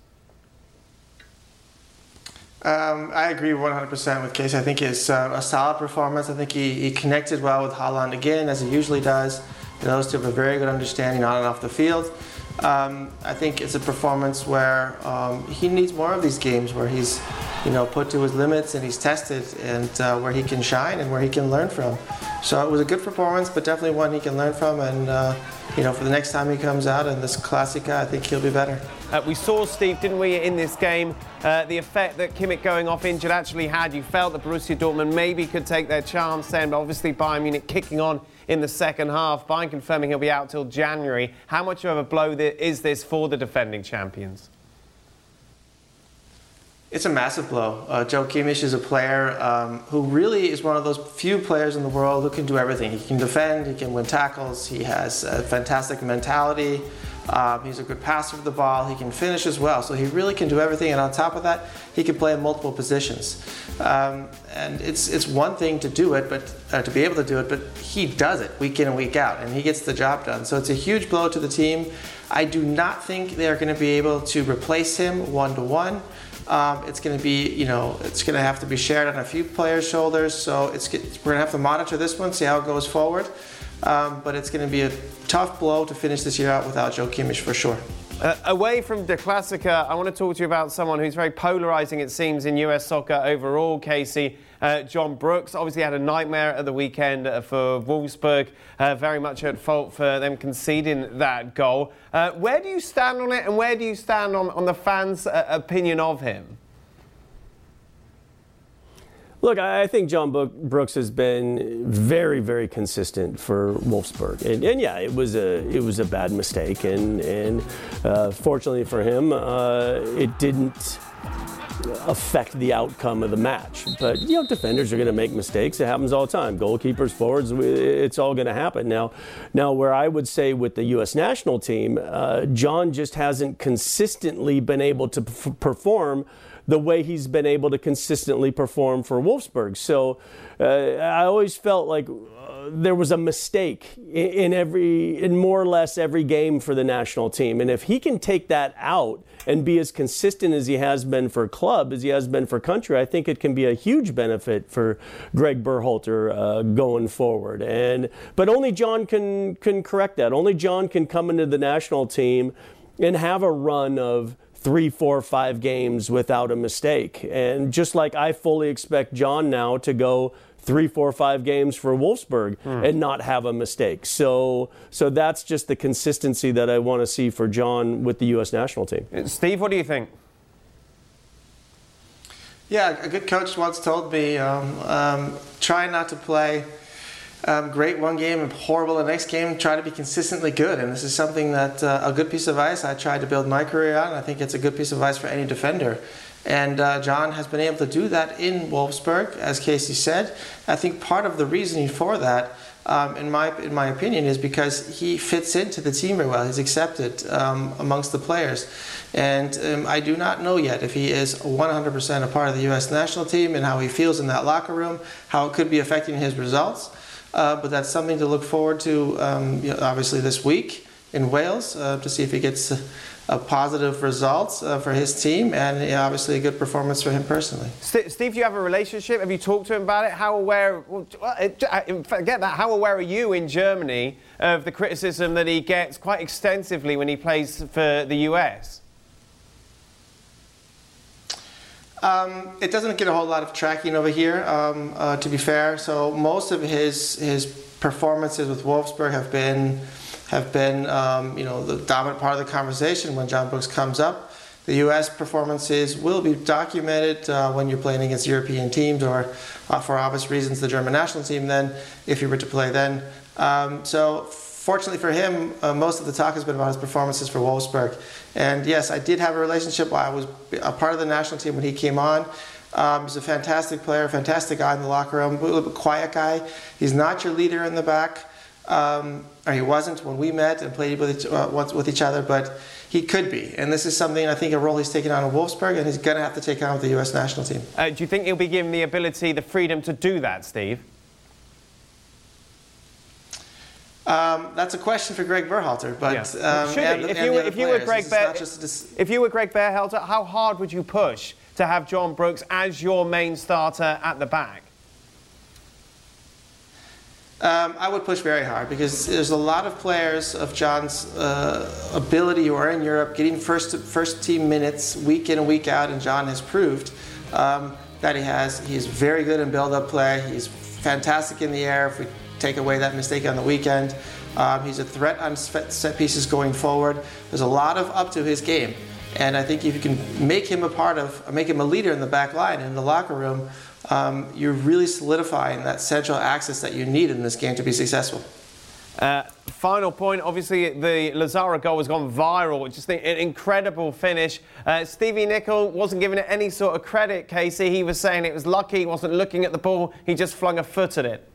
Um, I agree one hundred percent with Casey. I think it's uh, a solid performance. I think he, he connected well with Haaland again, as he usually does. And those two have a very good understanding on and off the field. Um, I think it's a performance where um, he needs more of these games where he's, you know, put to his limits and he's tested, and uh, where he can shine and where he can learn from. So it was a good performance, but definitely one he can learn from. And uh, you know, for the next time he comes out in this Classica, I think he'll be better. Uh, we saw, Steve, didn't we, in this game, uh, the effect that Kimmich going off injured actually had. You felt that Borussia Dortmund maybe could take their chance then, but obviously Bayern Munich kicking on in the second half. Bayern confirming he'll be out till January. How much of a blow is this for the defending champions? It's a massive blow. Uh, Joe Kimmich is a player um, who really is one of those few players in the world who can do everything. He can defend, he can win tackles, he has a fantastic mentality, um, he's a good passer of the ball, he can finish as well. So he really can do everything, and on top of that, he can play in multiple positions. Um, and it's it's one thing to do it, but uh, to be able to do it, but he does it week in and week out, and he gets the job done. So it's a huge blow to the team. I do not think they're going to be able to replace him one-to-one. Um, it's going to be, you know, it's going to have to be shared on a few players' shoulders. So it's we're going to have to monitor this one, see how it goes forward. Um, but it's going to be a tough blow to finish this year out without Joe Kimmich for sure. Uh, away from the Classica, I want to talk to you about someone who's very polarising, it seems, in U S soccer overall, Casey. Uh, John Brooks obviously had a nightmare at the weekend uh, for Wolfsburg, uh, very much at fault for them conceding that goal. Uh, where do you stand on it, and where do you stand on, on the fans' uh, opinion of him? Look, I think John Brooks has been very, very consistent for Wolfsburg, and, and yeah, it was a it was a bad mistake, and and uh, fortunately for him, uh, it didn't affect the outcome of the match. But you know, defenders are going to make mistakes. It happens all the time. Goalkeepers, forwards, it's all going to happen. Now, now where I would say with the U S national team, uh, John just hasn't consistently been able to p- perform the way he's been able to consistently perform for Wolfsburg. So uh, I always felt like uh, there was a mistake in, in every, in more or less every game for the national team. And if he can take that out and be as consistent as he has been for club, as he has been for country, I think it can be a huge benefit for Greg Berhalter uh, going forward. And but only John can can correct that. Only John can come into the national team and have a run of three, four, five games without a mistake. And just like I fully expect John now to go three, four, five games for Wolfsburg mm. and not have a mistake. So so that's just the consistency that I want to see for John with the U S national team. Steve, what do you think? Yeah, a good coach once told me, um, um, try not to play Um, great one game and horrible the next game. Try to be consistently good, and this is something that uh, a good piece of advice I tried to build my career on. I think it's a good piece of advice for any defender, and uh, John has been able to do that in Wolfsburg, as Casey said. I think part of the reasoning for that, um, in my in my opinion, is because he fits into the team very well. He's accepted um, amongst the players, and um, I do not know yet if he is one hundred percent a part of the U S national team and how he feels in that locker room, how it could be affecting his results. Uh, but that's something to look forward to, um, you know, obviously this week. in Wales uh, to see if he gets a, a positive results uh, for his team, and yeah, obviously a good performance for him personally. Steve, do you have a relationship? Have you talked to him about it? How aware, well, forget that, how aware are you in Germany of the criticism that he gets quite extensively when he plays for the U S? Um, it doesn't get a whole lot of tracking over here, um, uh, to be fair. So most of his his performances with Wolfsburg have been have been um, you know, the dominant part of the conversation when John Brooks comes up. The U S performances will be documented uh, when you're playing against European teams, or uh, for obvious reasons the German national team then, if you were to play then. Um, so fortunately for him, uh, most of the talk has been about his performances for Wolfsburg. And yes, I did have a relationship while I was a part of the national team when he came on. Um, he's a fantastic player, fantastic guy in the locker room, a little bit quiet guy. He's not your leader in the back, um, or he wasn't when we met and played with each, uh, with each other, but he could be. And this is something, I think, a role he's taken on in Wolfsburg, and he's going to have to take on with the U S national team. Uh, do you think he'll be given the ability, the freedom to do that, Steve? Um, that's a question for Greg Berhalter, but yeah. um, Should and, he? If and you, the if you were Greg Ber- dis- if you were Greg Berhalter, how hard would you push to have John Brooks as your main starter at the back? Um, I would push very hard, because there's a lot of players of John's uh, ability who are in Europe getting first first team minutes week in and week out, and John has proved um, that he has. He's very good in build-up play. He's fantastic in the air. If we take away that mistake on the weekend, um, he's a threat on set pieces going forward. There's a lot of up to his game, and I think if you can make him a part of, make him a leader in the back line in the locker room, um, you're really solidifying that central axis that you need in this game to be successful. Uh, final point, obviously the Lazaro goal has gone viral. Just an incredible finish. Uh, Stevie Nicol wasn't giving it any sort of credit, Casey. He was saying it was lucky, he wasn't looking at the ball, he just flung a foot at it.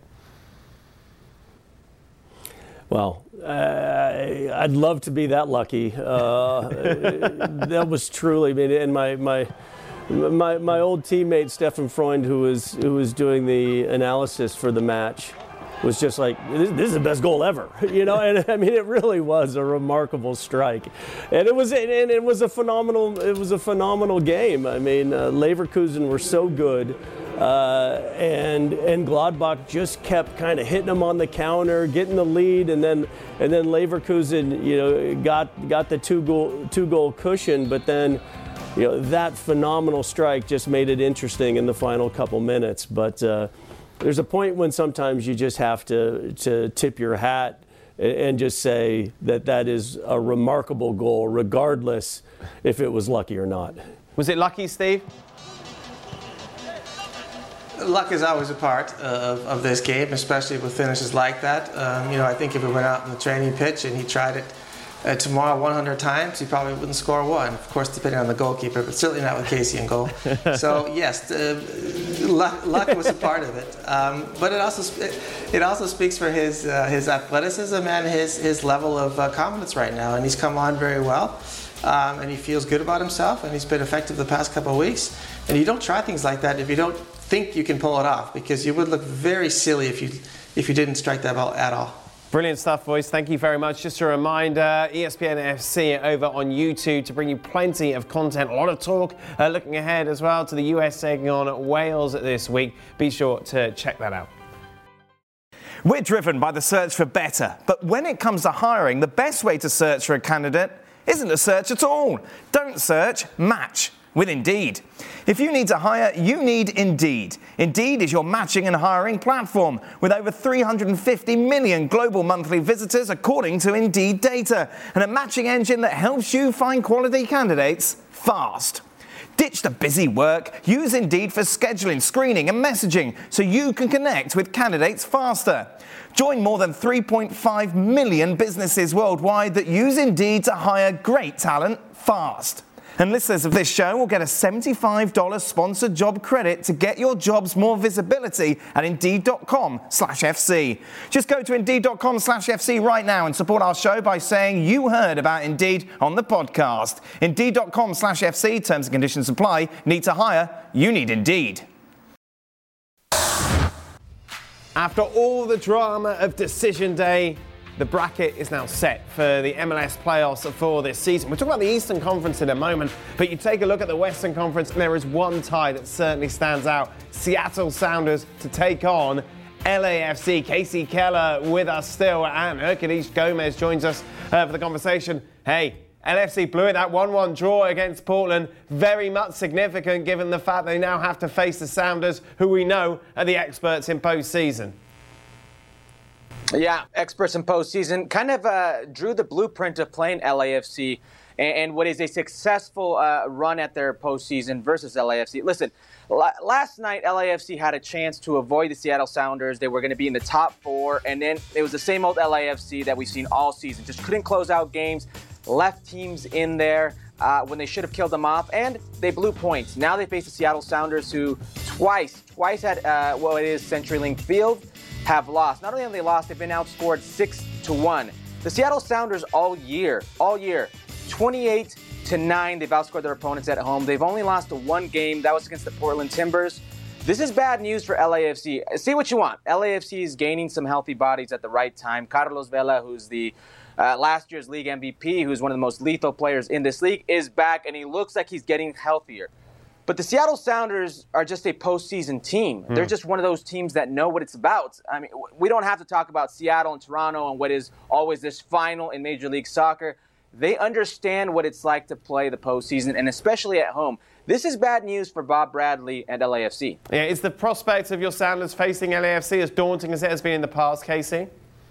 Well, uh, I'd love to be that lucky. Uh, that was truly, I mean, and my my my my old teammate Stefan Freund, who was who was doing the analysis for the match, was just like, this, this is the best goal ever, you know. And I mean, it really was a remarkable strike, and it was and it was a phenomenal it was a phenomenal game. I mean, uh, Leverkusen were so good. Uh, and and Gladbach just kept kind of hitting them on the counter, getting the lead, and then and then Leverkusen, you know, got got the two goal two goal cushion, but then, you know, that phenomenal strike just made it interesting in the final couple minutes. But uh, there's a point when sometimes you just have to to tip your hat and just say that that is a remarkable goal, regardless if it was lucky or not. Was it lucky, Steve? Luck is always a part of, of this game, especially with finishes like that. Um, you know, I think if we went out on the training pitch and he tried it uh, tomorrow one hundred times, he probably wouldn't score one. Of course, depending on the goalkeeper, but certainly not with Casey in goal. So yes, uh, luck, luck was a part of it. Um, but it also it, it also speaks for his uh, his athleticism and his his level of uh, confidence right now, and he's come on very well. Um, and he feels good about himself, and he's been effective the past couple of weeks. And you don't try things like that if you don't think you can pull it off, because you would look very silly if you if you didn't strike that ball at all. Brilliant stuff, boys. Thank you very much. Just a reminder, E S P N F C over on YouTube to bring you plenty of content, a lot of talk, uh, looking ahead as well to the U S taking on Wales this week. Be sure to check that out. We're driven by the search for better, but when it comes to hiring, the best way to search for a candidate isn't to search at all. Don't search, match with Indeed. If you need to hire, you need Indeed. Indeed is your matching and hiring platform with over three hundred fifty million global monthly visitors according to Indeed data, and a matching engine that helps you find quality candidates fast. Ditch the busy work. Use Indeed for scheduling, screening and messaging so you can connect with candidates faster. Join more than three point five million businesses worldwide that use Indeed to hire great talent fast. And listeners of this show will get a seventy-five dollars sponsored job credit to get your jobs more visibility at Indeed.com slash FC. Just go to Indeed.com slash FC right now and support our show by saying you heard about Indeed on the podcast. Indeed.com slash FC. Terms and conditions apply. Need to hire? You need Indeed. After all the drama of Decision Day, the bracket is now set for the M L S playoffs for this season. We'll talk about the Eastern Conference in a moment, but you take a look at the Western Conference and there is one tie that certainly stands out. Seattle Sounders to take on L A F C. Casey Keller with us still, and Herculez Gomez joins us uh, for the conversation. Hey, L A F C blew it, that one one draw against Portland. Very much significant given the fact they now have to face the Sounders, who we know are the experts in postseason. Yeah, experts in postseason kind of uh, drew the blueprint of playing L A F C and, and what is a successful uh, run at their postseason versus L A F C. Listen, la- last night L A F C had a chance to avoid the Seattle Sounders. They were going to be in the top four, and then it was the same old L A F C that we've seen all season. Just couldn't close out games, left teams in there uh, when they should have killed them off, and they blew points. Now they face the Seattle Sounders, who twice, twice at uh, what it is CenturyLink Field, have lost. Not only have they lost, they've been outscored six to one. The Seattle Sounders all year, all year, twenty-eight to nine, they've outscored their opponents at home. They've only lost to one game. That was against the Portland Timbers. This is bad news for L A F C. Say what you want. L A F C is gaining some healthy bodies at the right time. Carlos Vela, who's the uh, last year's league M V P, who's one of the most lethal players in this league, is back, and he looks like he's getting healthier. But the Seattle Sounders are just a postseason team. Mm. They're just one of those teams that know what it's about. I mean, we don't have to talk about Seattle and Toronto and what is always this final in Major League Soccer. They understand what it's like to play the postseason, and especially at home. This is bad news for Bob Bradley and L A F C. Yeah, is the prospect of your Sounders facing L A F C as daunting as it has been in the past, Casey?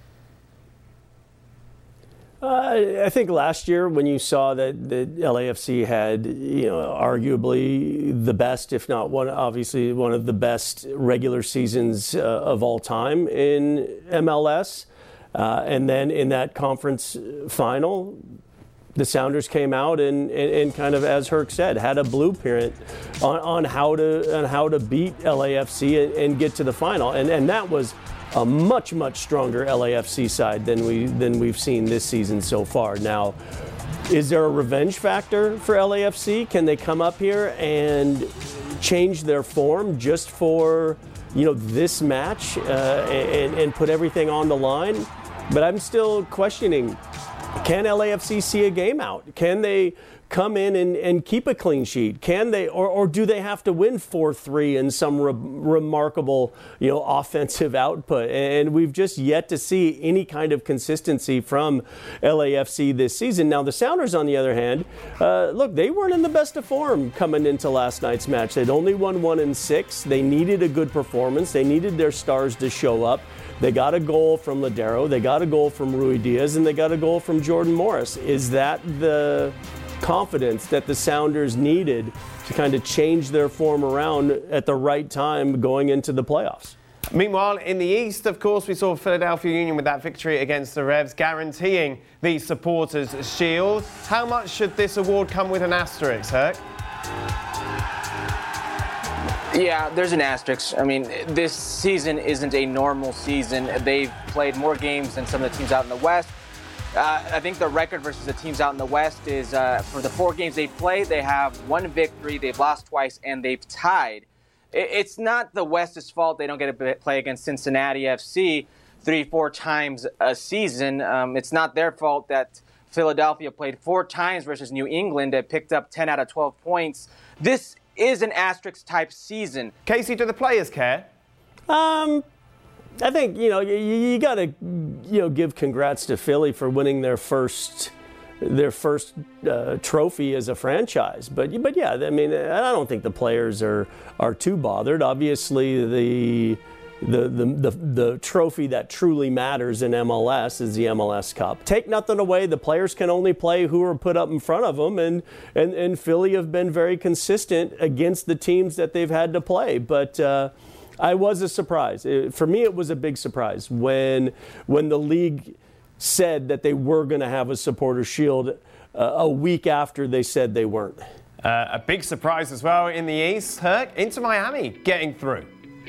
Uh, I think last year when you saw that the L A F C had, you know, arguably the best, if not one, obviously one of the best regular seasons uh, of all time in M L S, uh, and then in that conference final, the Sounders came out and, and, and kind of, as Herc said, had a blueprint on, on how to on how to beat L A F C and, and get to the final, and and that was a much, much stronger L A F C side than we than we've seen this season so far. Now, is there a revenge factor for L A F C? Can they come up here and change their form just for, you know, this match uh, and, and put everything on the line? But I'm still questioning, can L A F C see a game out? Can they come in and, and keep a clean sheet? Can they, or, or do they have to win four three in some re- remarkable, you know, offensive output? And we've just yet to see any kind of consistency from L A F C this season. Now, the Sounders, on the other hand, uh, look, they weren't in the best of form coming into last night's match. They'd only won one and six. They needed a good performance. They needed their stars to show up. They got a goal from Ladero. They got a goal from Rui Diaz, and they got a goal from Jordan Morris. Is that the confidence that the Sounders needed to kind of change their form around at the right time going into the playoffs? Meanwhile, in the East, of course, we saw Philadelphia Union with that victory against the Revs, guaranteeing the supporters' shield. How much should this award come with an asterisk, Herc? Yeah, there's an asterisk. I mean, this season isn't a normal season. They've played more games than some of the teams out in the West. Uh, I think the record versus the teams out in the West is uh, for the four games they've played, they have one victory, they've lost twice, and they've tied. It, it's not the West's fault they don't get to play against Cincinnati F C three, four times a season. Um, it's not their fault that Philadelphia played four times versus New England and picked up ten out of twelve points. This is an asterisk-type season. Casey, do the players care? Um... I think, you know, you, you got to, you know, give congrats to Philly for winning their first their first uh, trophy as a franchise. But but yeah, I mean, I don't think the players are are too bothered. Obviously, the the the the, the trophy that truly matters in M L S is the M L S Cup. Take nothing away. The players can only play who are put up in front of them, and and and Philly have been very consistent against the teams that they've had to play. But uh, I was a surprise. It, for me, it was a big surprise when when the league said that they were going to have a supporter shield uh, a week after they said they weren't. Uh, a big surprise as well in the East. Herc, Inter Miami getting through.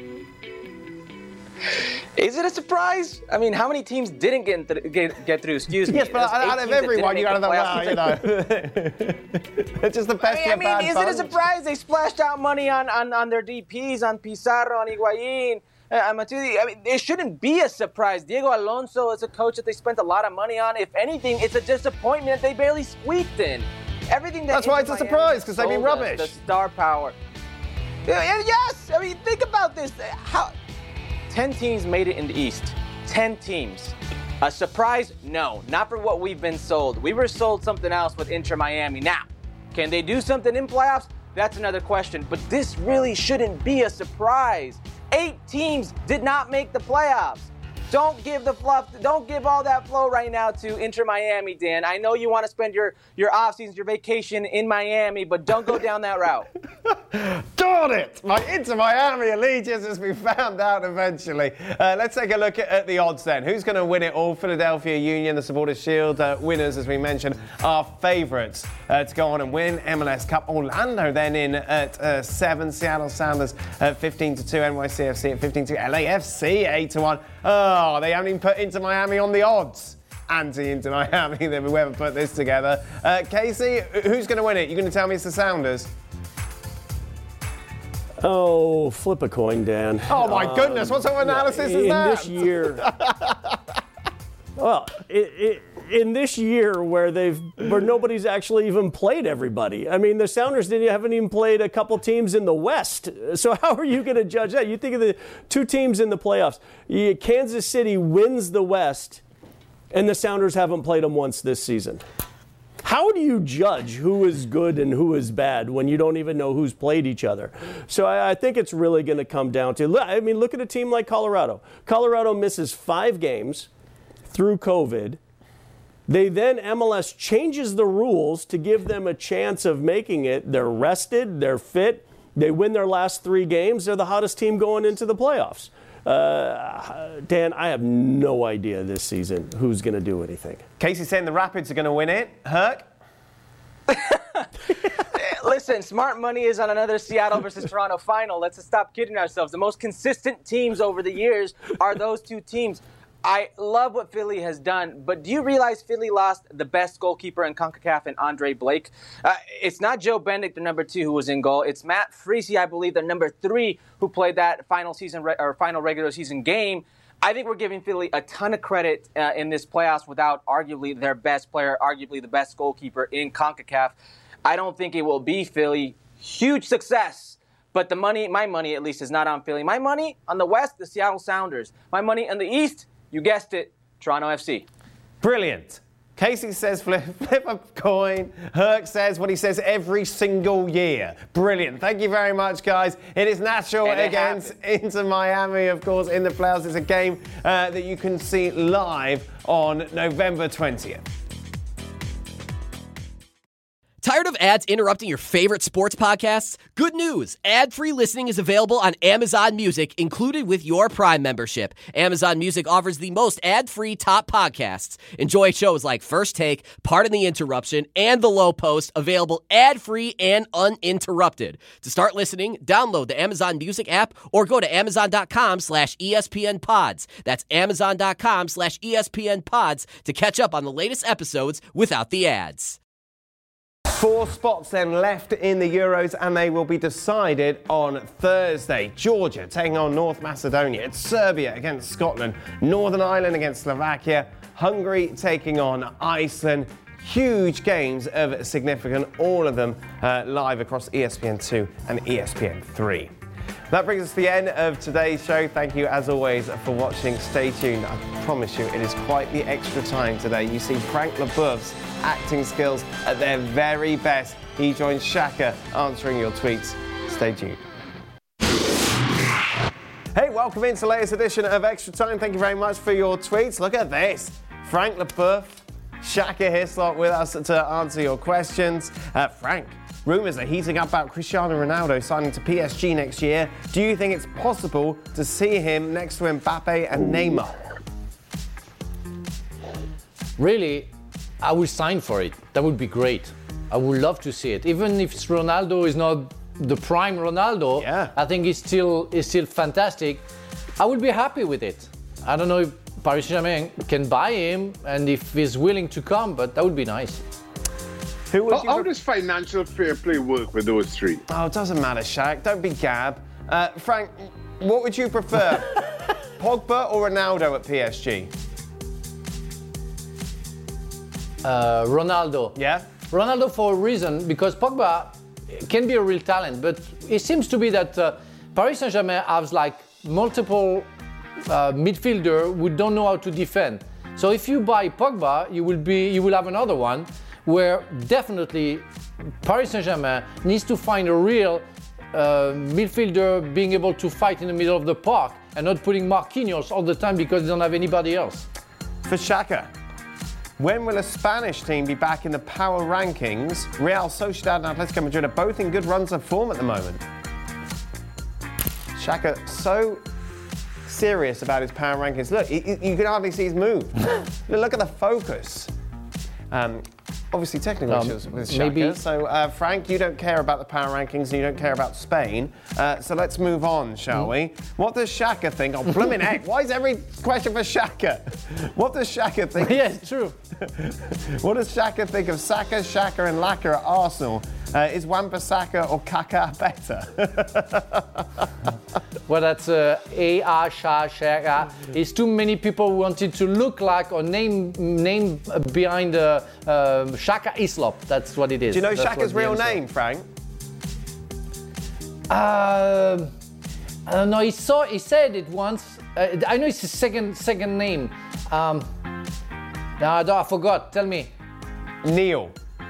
Is it a surprise? I mean, how many teams didn't get th- get, get through? Excuse me. Yes, but out of everyone, you got to know, well, you know. It's just the best I mean, I mean is bunch. it a surprise? They splashed out money on, on, on their D Ps, on Pizarro, on Higuain. Uh, Matuidi, I mean, it shouldn't be a surprise. Diego Alonso is a coach that they spent a lot of money on. If anything, it's a disappointment that they barely squeaked in. Everything that That's why it's a surprise, because they've been rubbish. The star power. Yeah, yes, I mean, think about this. How ten teams made it in the East. Ten teams. A surprise? No, not for what we've been sold. We were sold something else with Inter Miami. Now, can they do something in playoffs? That's another question. But this really shouldn't be a surprise. Eight teams did not make the playoffs. Don't give the fluff, don't give all that flow right now to Inter Miami, Dan. I know you want to spend your, your off season, your vacation in Miami, but don't go down that route. Darn it! My Inter Miami allegiance has been found out eventually. Uh, let's take a look at, at the odds then. Who's going to win it all? Philadelphia Union, the Supporters' Shield uh, winners, as we mentioned, are favourites uh, to go on and win M L S Cup. Orlando then in at uh, seven, Seattle Sounders at fifteen to two, N Y C F C at fifteen to two, L A F C eight to one. Oh, they haven't even put Inter Miami on the odds. Anti-Inter Miami, then whoever put this together. Uh, Casey, who's going to win it? You're going to tell me it's the Sounders? Oh, flip a coin, Dan. Oh, my um, goodness. What sort of analysis in is that? This year, well, it, it, in this year where they've where nobody's actually even played everybody. I mean, the Sounders didn't haven't even played a couple teams in the West. So how are you going to judge that? You think of the two teams in the playoffs. Kansas City wins the West, and the Sounders haven't played them once this season. How do you judge who is good and who is bad when you don't even know who's played each other? So I, I think it's really going to come down to, I mean, look at a team like Colorado. Colorado misses five games through COVID. They then, M L S changes the rules to give them a chance of making it. They're rested, they're fit, they win their last three games. They're the hottest team going into the playoffs. Uh, Dan, I have no idea this season who's going to do anything. Casey's saying the Rapids are going to win it. Herc? Listen, smart money is on another Seattle versus Toronto final. Let's just stop kidding ourselves. The most consistent teams over the years are those two teams. I love what Philly has done, but do you realize Philly lost the best goalkeeper in CONCACAF and Andre Blake? Uh, it's not Joe Bendick, the number two, who was in goal. It's Matt Freese, I believe, the number three, who played that final season re- or final regular season game. I think we're giving Philly a ton of credit uh, in this playoffs without arguably their best player, arguably the best goalkeeper in CONCACAF. I don't think it will be Philly. Huge success. But the money, my money at least, is not on Philly. My money on the West, the Seattle Sounders. My money on the East, you guessed it, Toronto F C. Brilliant. Casey says flip, flip a coin. Herc says what he says every single year. Brilliant. Thank you very much, guys. It is Nashville against Inter Miami, of course, in the playoffs. It's a game uh, that you can see live on November twentieth. Tired of ads interrupting your favorite sports podcasts? Good news! Ad-free listening is available on Amazon Music, included with your Prime membership. Amazon Music offers the most ad-free top podcasts. Enjoy shows like First Take, Pardon the Interruption, and The Low Post, available ad-free and uninterrupted. To start listening, download the Amazon Music app or go to amazon.com slash ESPN pods. That's amazon.com slash ESPN pods to catch up on the latest episodes without the ads. Four spots then left in the Euros, and they will be decided on Thursday. Georgia taking on North Macedonia. It's Serbia against Scotland. Northern Ireland against Slovakia. Hungary taking on Iceland. Huge games of significance, all of them uh, live across E S P N two and E S P N three. That brings us to the end of today's show. Thank you, as always, for watching. Stay tuned. I promise you, it is quite the extra time today. You see Frank Leboeuf's acting skills at their very best. He joins Shaka answering your tweets. Stay tuned. Hey, welcome into the latest edition of Extra Time. Thank you very much for your tweets. Look at this. Frank Leboeuf, Shaka Hislop with us to answer your questions. Uh, Frank, rumours are heating up about Cristiano Ronaldo signing to P S G next year. Do you think it's possible to see him next to Mbappe and Neymar? Really, I would sign for it. That would be great. I would love to see it. Even if Ronaldo is not the prime Ronaldo, yeah. I think he's still, he's still fantastic. I would be happy with it. I don't know if Paris Saint-Germain can buy him and if he's willing to come, but that would be nice. Who how, how does financial fair play work with those three? Oh, it doesn't matter, Shaq. Don't be Gab. Uh, Frank, what would you prefer? Pogba or Ronaldo at P S G? Uh, Ronaldo. Yeah? Ronaldo for a reason, because Pogba can be a real talent, but it seems to be that uh, Paris Saint-Germain has like multiple uh, midfielder who don't know how to defend. So if you buy Pogba, you will be you will have another one where definitely Paris Saint-Germain needs to find a real uh, midfielder being able to fight in the middle of the park and not putting Marquinhos all the time because they don't have anybody else. For Xhaka, when will a Spanish team be back in the power rankings? Real Sociedad and Atletico Madrid are both in good runs of form at the moment. Xhaka, so serious about his power rankings. Look, you, you can hardly see his move. Look at the focus. Um, obviously, technical Um, issues with Xhaka. maybe- So, uh, Frank, you don't care about the power rankings and you don't care about Spain. Uh, so let's move on, shall we? What does Xhaka think? Oh, blooming heck! Why is every question for Xhaka? What does Xhaka think? Yeah, it's true. What does Xhaka think of Saka, Xhaka, and Laka at Arsenal? Uh, is Wan-Bissaka or Kaká better? Well, that's uh, A R Sha Shaka. It's too many people who wanted to look like or name name behind uh, uh, Xhaka Islop. That's what it is. Do you know That's Xhaka's what the real answer. name, Frank? Um, I don't know. He saw. He said it once. Uh, I know it's his second second name. Um, no, I, don't, I forgot. Tell me. Neil.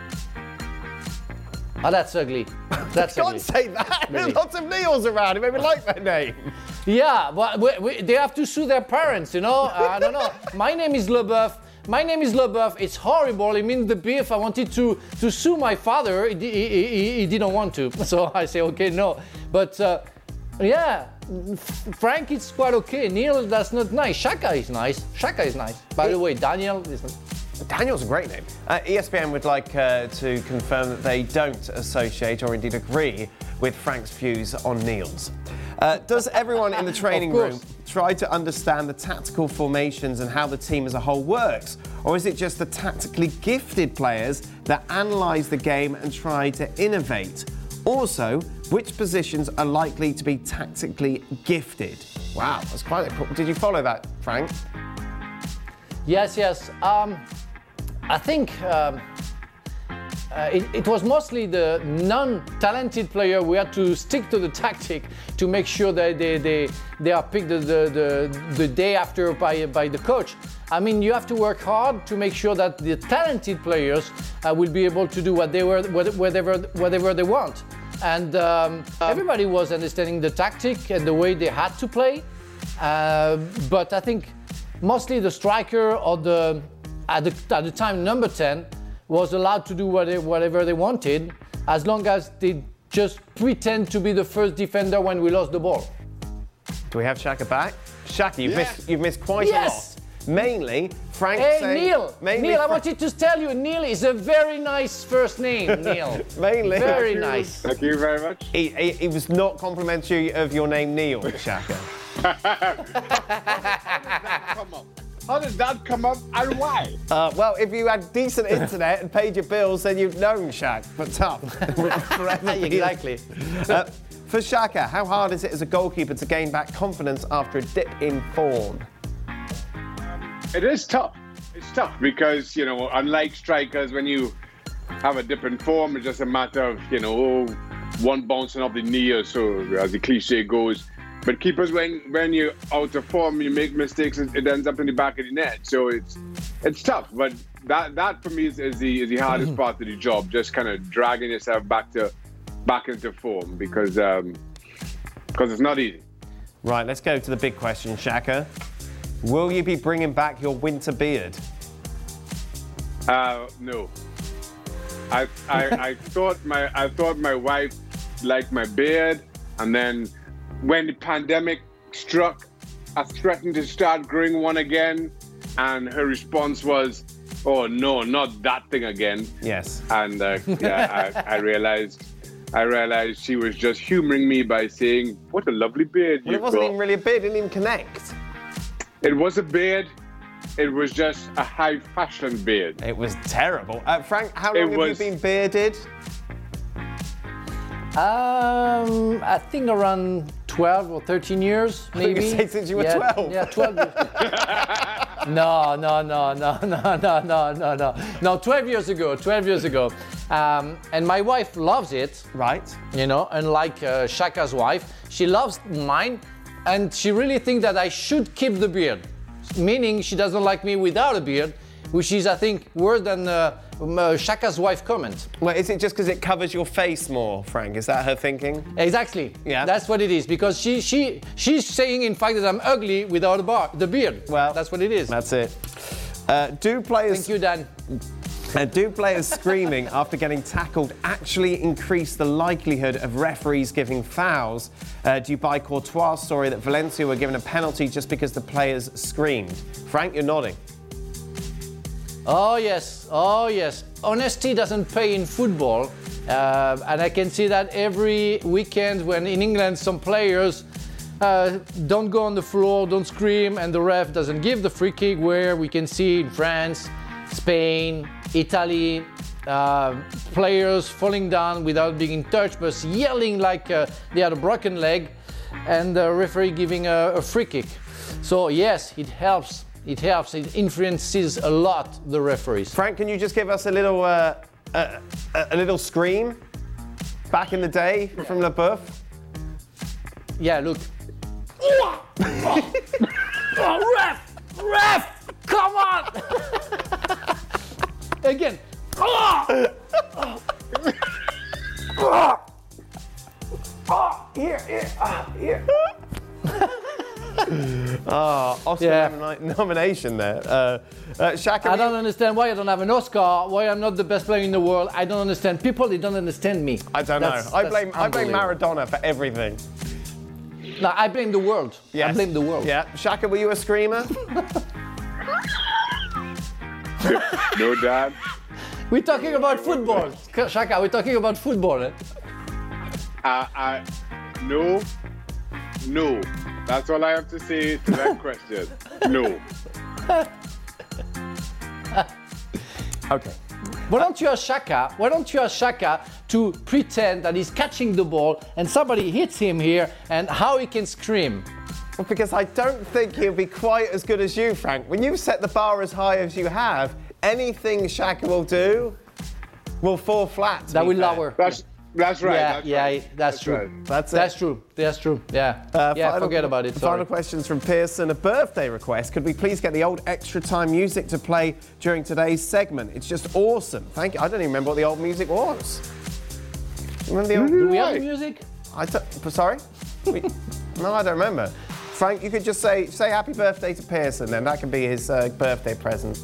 Oh, that's ugly. That's ugly. Don't say that. Really. There's lots of Neils around. He maybe like that name. Yeah, but we, we, they have to sue their parents, you know? Uh, I don't know. My name is Leboeuf. My name is Leboeuf. It's horrible. It means the beef. I wanted to, to sue my father. He, he, he, he didn't want to. So I say, okay, no. But uh, yeah, Frank, it's quite okay. Neil, that's not nice. Xhaka is nice. Xhaka is nice. By the way, Daniel is nice. Daniel's a great name. Uh, E S P N would like uh, to confirm that they don't associate or indeed agree with Frank's views on Neil's. Uh, does everyone in the training Of course. room try to understand the tactical formations and how the team as a whole works? Or is it just the tactically gifted players that analyse the game and try to innovate? Also, which positions are likely to be tactically gifted? Wow, that's quite a... Did you follow that, Frank? Yes, yes. Um, I think um, uh, it, it was mostly the non-talented player who had to stick to the tactic to make sure that they, they, they are picked the, the, the, the day after by, by the coach. I mean, you have to work hard to make sure that the talented players uh, will be able to do what they were, whatever, whatever they want. And um, everybody was understanding the tactic and the way they had to play. Uh, but I think mostly the striker or the at the, at the time number ten was allowed to do whatever, whatever they wanted, as long as they just pretend to be the first defender when we lost the ball. Do we have Xhaka back? Xhaka, you've, Yes. missed, you've missed quite Yes. a lot. Mainly, Frank Hey saying... Neil, mainly Neil, I Fra- wanted to tell you, Neil is a very nice first name, Neil. Mainly. Very Thank you. nice. Thank you very much. He, he, he was not complimentary of your name, Neil, Xhaka. Come on. How did that come up and why? Uh, well, if you had decent internet and paid your bills, then you'd known Shaq, but tough. Forever be- Exactly. Uh, for Xhaka, how hard is it as a goalkeeper to gain back confidence after a dip in form? It is tough. It's tough because, you know, unlike strikers, when you have a dip in form, it's just a matter of, you know, one bouncing off the knee or so, as the cliche goes. But keepers, when when you're out of form, you make mistakes, it, it ends up in the back of the net. So it's it's tough. But that that for me is, is the is the hardest part of the job, just kind of dragging yourself back to back into form because um, because it's not easy. Right, let's go to the big question, Xhaka. Will you be bringing back your winter beard? Uh, no. I, I I thought my I thought my wife liked my beard, and then when the pandemic struck, I threatened to start growing one again, and her response was, "Oh no, not that thing again." Yes. And uh, yeah, I, I realized I realized she was just humoring me by saying, "What a lovely beard Well, you've it wasn't got." even really a beard, it didn't even connect. It was a beard. It was just a high fashion beard. It was terrible. Uh, Frank, how It long have was- you been bearded? Um, I think around twelve or thirteen years, maybe. You say since you were yeah, twelve. Yeah, twelve years. no, no, no, no, no, no, no, no, no. No, twelve years ago, twelve years ago. Um, and my wife loves it. Right. You know, unlike uh, Shaka's wife, she loves mine, and she really thinks that I should keep the beard. Meaning she doesn't like me without a beard, which is, I think, worse than uh, uh, Shaka's wife comment. Well, is it just because it covers your face more, Frank? Is that her thinking? Exactly. Yeah. That's what it is. Because she she she's saying, in fact, that I'm ugly without a bar, the beard. Well, that's what it is. That's it. Uh, do players? Thank you, Dan. Uh, do players screaming after getting tackled actually increase the likelihood of referees giving fouls? Uh, do you buy Courtois' story that Valencia were given a penalty just because the players screamed? Frank, you're nodding. Oh yes, oh yes. Honesty doesn't pay in football, uh, and I can see that every weekend when in England some players uh, don't go on the floor, don't scream, and the ref doesn't give the free kick, where we can see in France, Spain, Italy, uh, players falling down without being touched, but yelling like uh, they had a broken leg, and the referee giving a, a free kick. So yes, it helps. It helps. It influences a lot the referees. Frank, can you just give us a little, uh, a, a, a little scream back in the day from LeBoeuf? Yeah, look. Oh, ref! Ref! Come on! Again. Oh! Oh! Oh! Here, here, ah, here. Oh, Oscar Yeah. nom- nomination there. Uh, uh, Shaka, I don't understand why I don't have an Oscar, why I'm not the best player in the world. I don't understand. People, they don't understand me. I don't That's- know. I that's blame I blame unbelievable. Maradona for everything. No, I blame the world. Yes. I blame the world. Yeah. Shaka, were you a screamer? No, Dad. We're talking about football. Shaka, we're talking about football. Eh? I, I, no, no. That's all I have to say to that question. No. Okay. Why don't you ask Shaka? Why don't you ask Shaka to pretend that he's catching the ball and somebody hits him here, and how he can scream? Well, because I don't think he'll be quite as good as you, Frank. When you've set the bar as high as you have, anything Shaka will do will fall flat. to That be will fair. lower. That's that's right. Yeah, that's yeah, right. that's, That's true. right. That's it. That's true. That's true. Yeah. Uh, yeah. final- Forget about it. Final Sorry. questions from Pearson. A birthday request. Could we please get the old extra time music to play during today's segment? It's just awesome. Thank you. I don't even remember what the old music was. Remember the old? Do we have the music? I t- sorry? We, no, I don't remember. Frank, you could just say say happy birthday to Pearson, then that can be his uh, birthday present.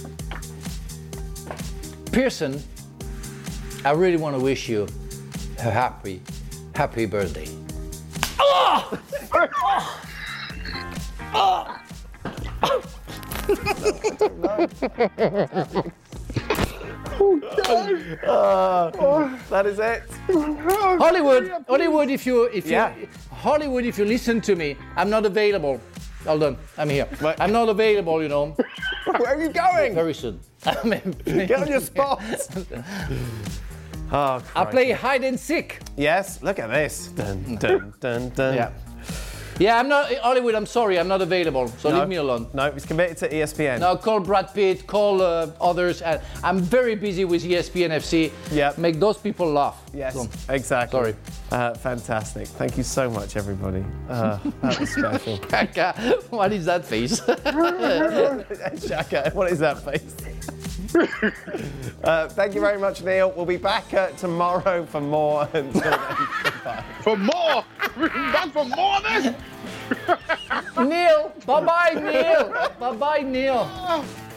Pearson, I really want to wish you a happy, happy birthday. Oh! Oh! Uh, that is it. Hollywood, Hollywood, if you, if Yeah. you, Hollywood, if you listen to me, I'm not available. Hold on, I'm here. But- I'm not available, you know. Where are you going? Very soon. Get on your spot. Oh, I play hide and seek. Yes, look at this. Dun, dun, dun, dun. Yeah. Yeah, I'm not, Hollywood, I'm sorry, I'm not available, so No. leave me alone. No, he's committed to E S P N. Now call Brad Pitt, call uh, others, and I'm very busy with E S P N F C. Yep. Make those people laugh. Yes, So, exactly. sorry. Uh, fantastic. Thank you so much, everybody. Uh, that was special. Shaka, what is that face? Shaka, what is that face? uh, thank you very much, Neil. We'll be back uh, tomorrow for more. Until then, goodbye. For more? Back for more of this? Neil, bye-bye, Neil. Bye-bye, Neil.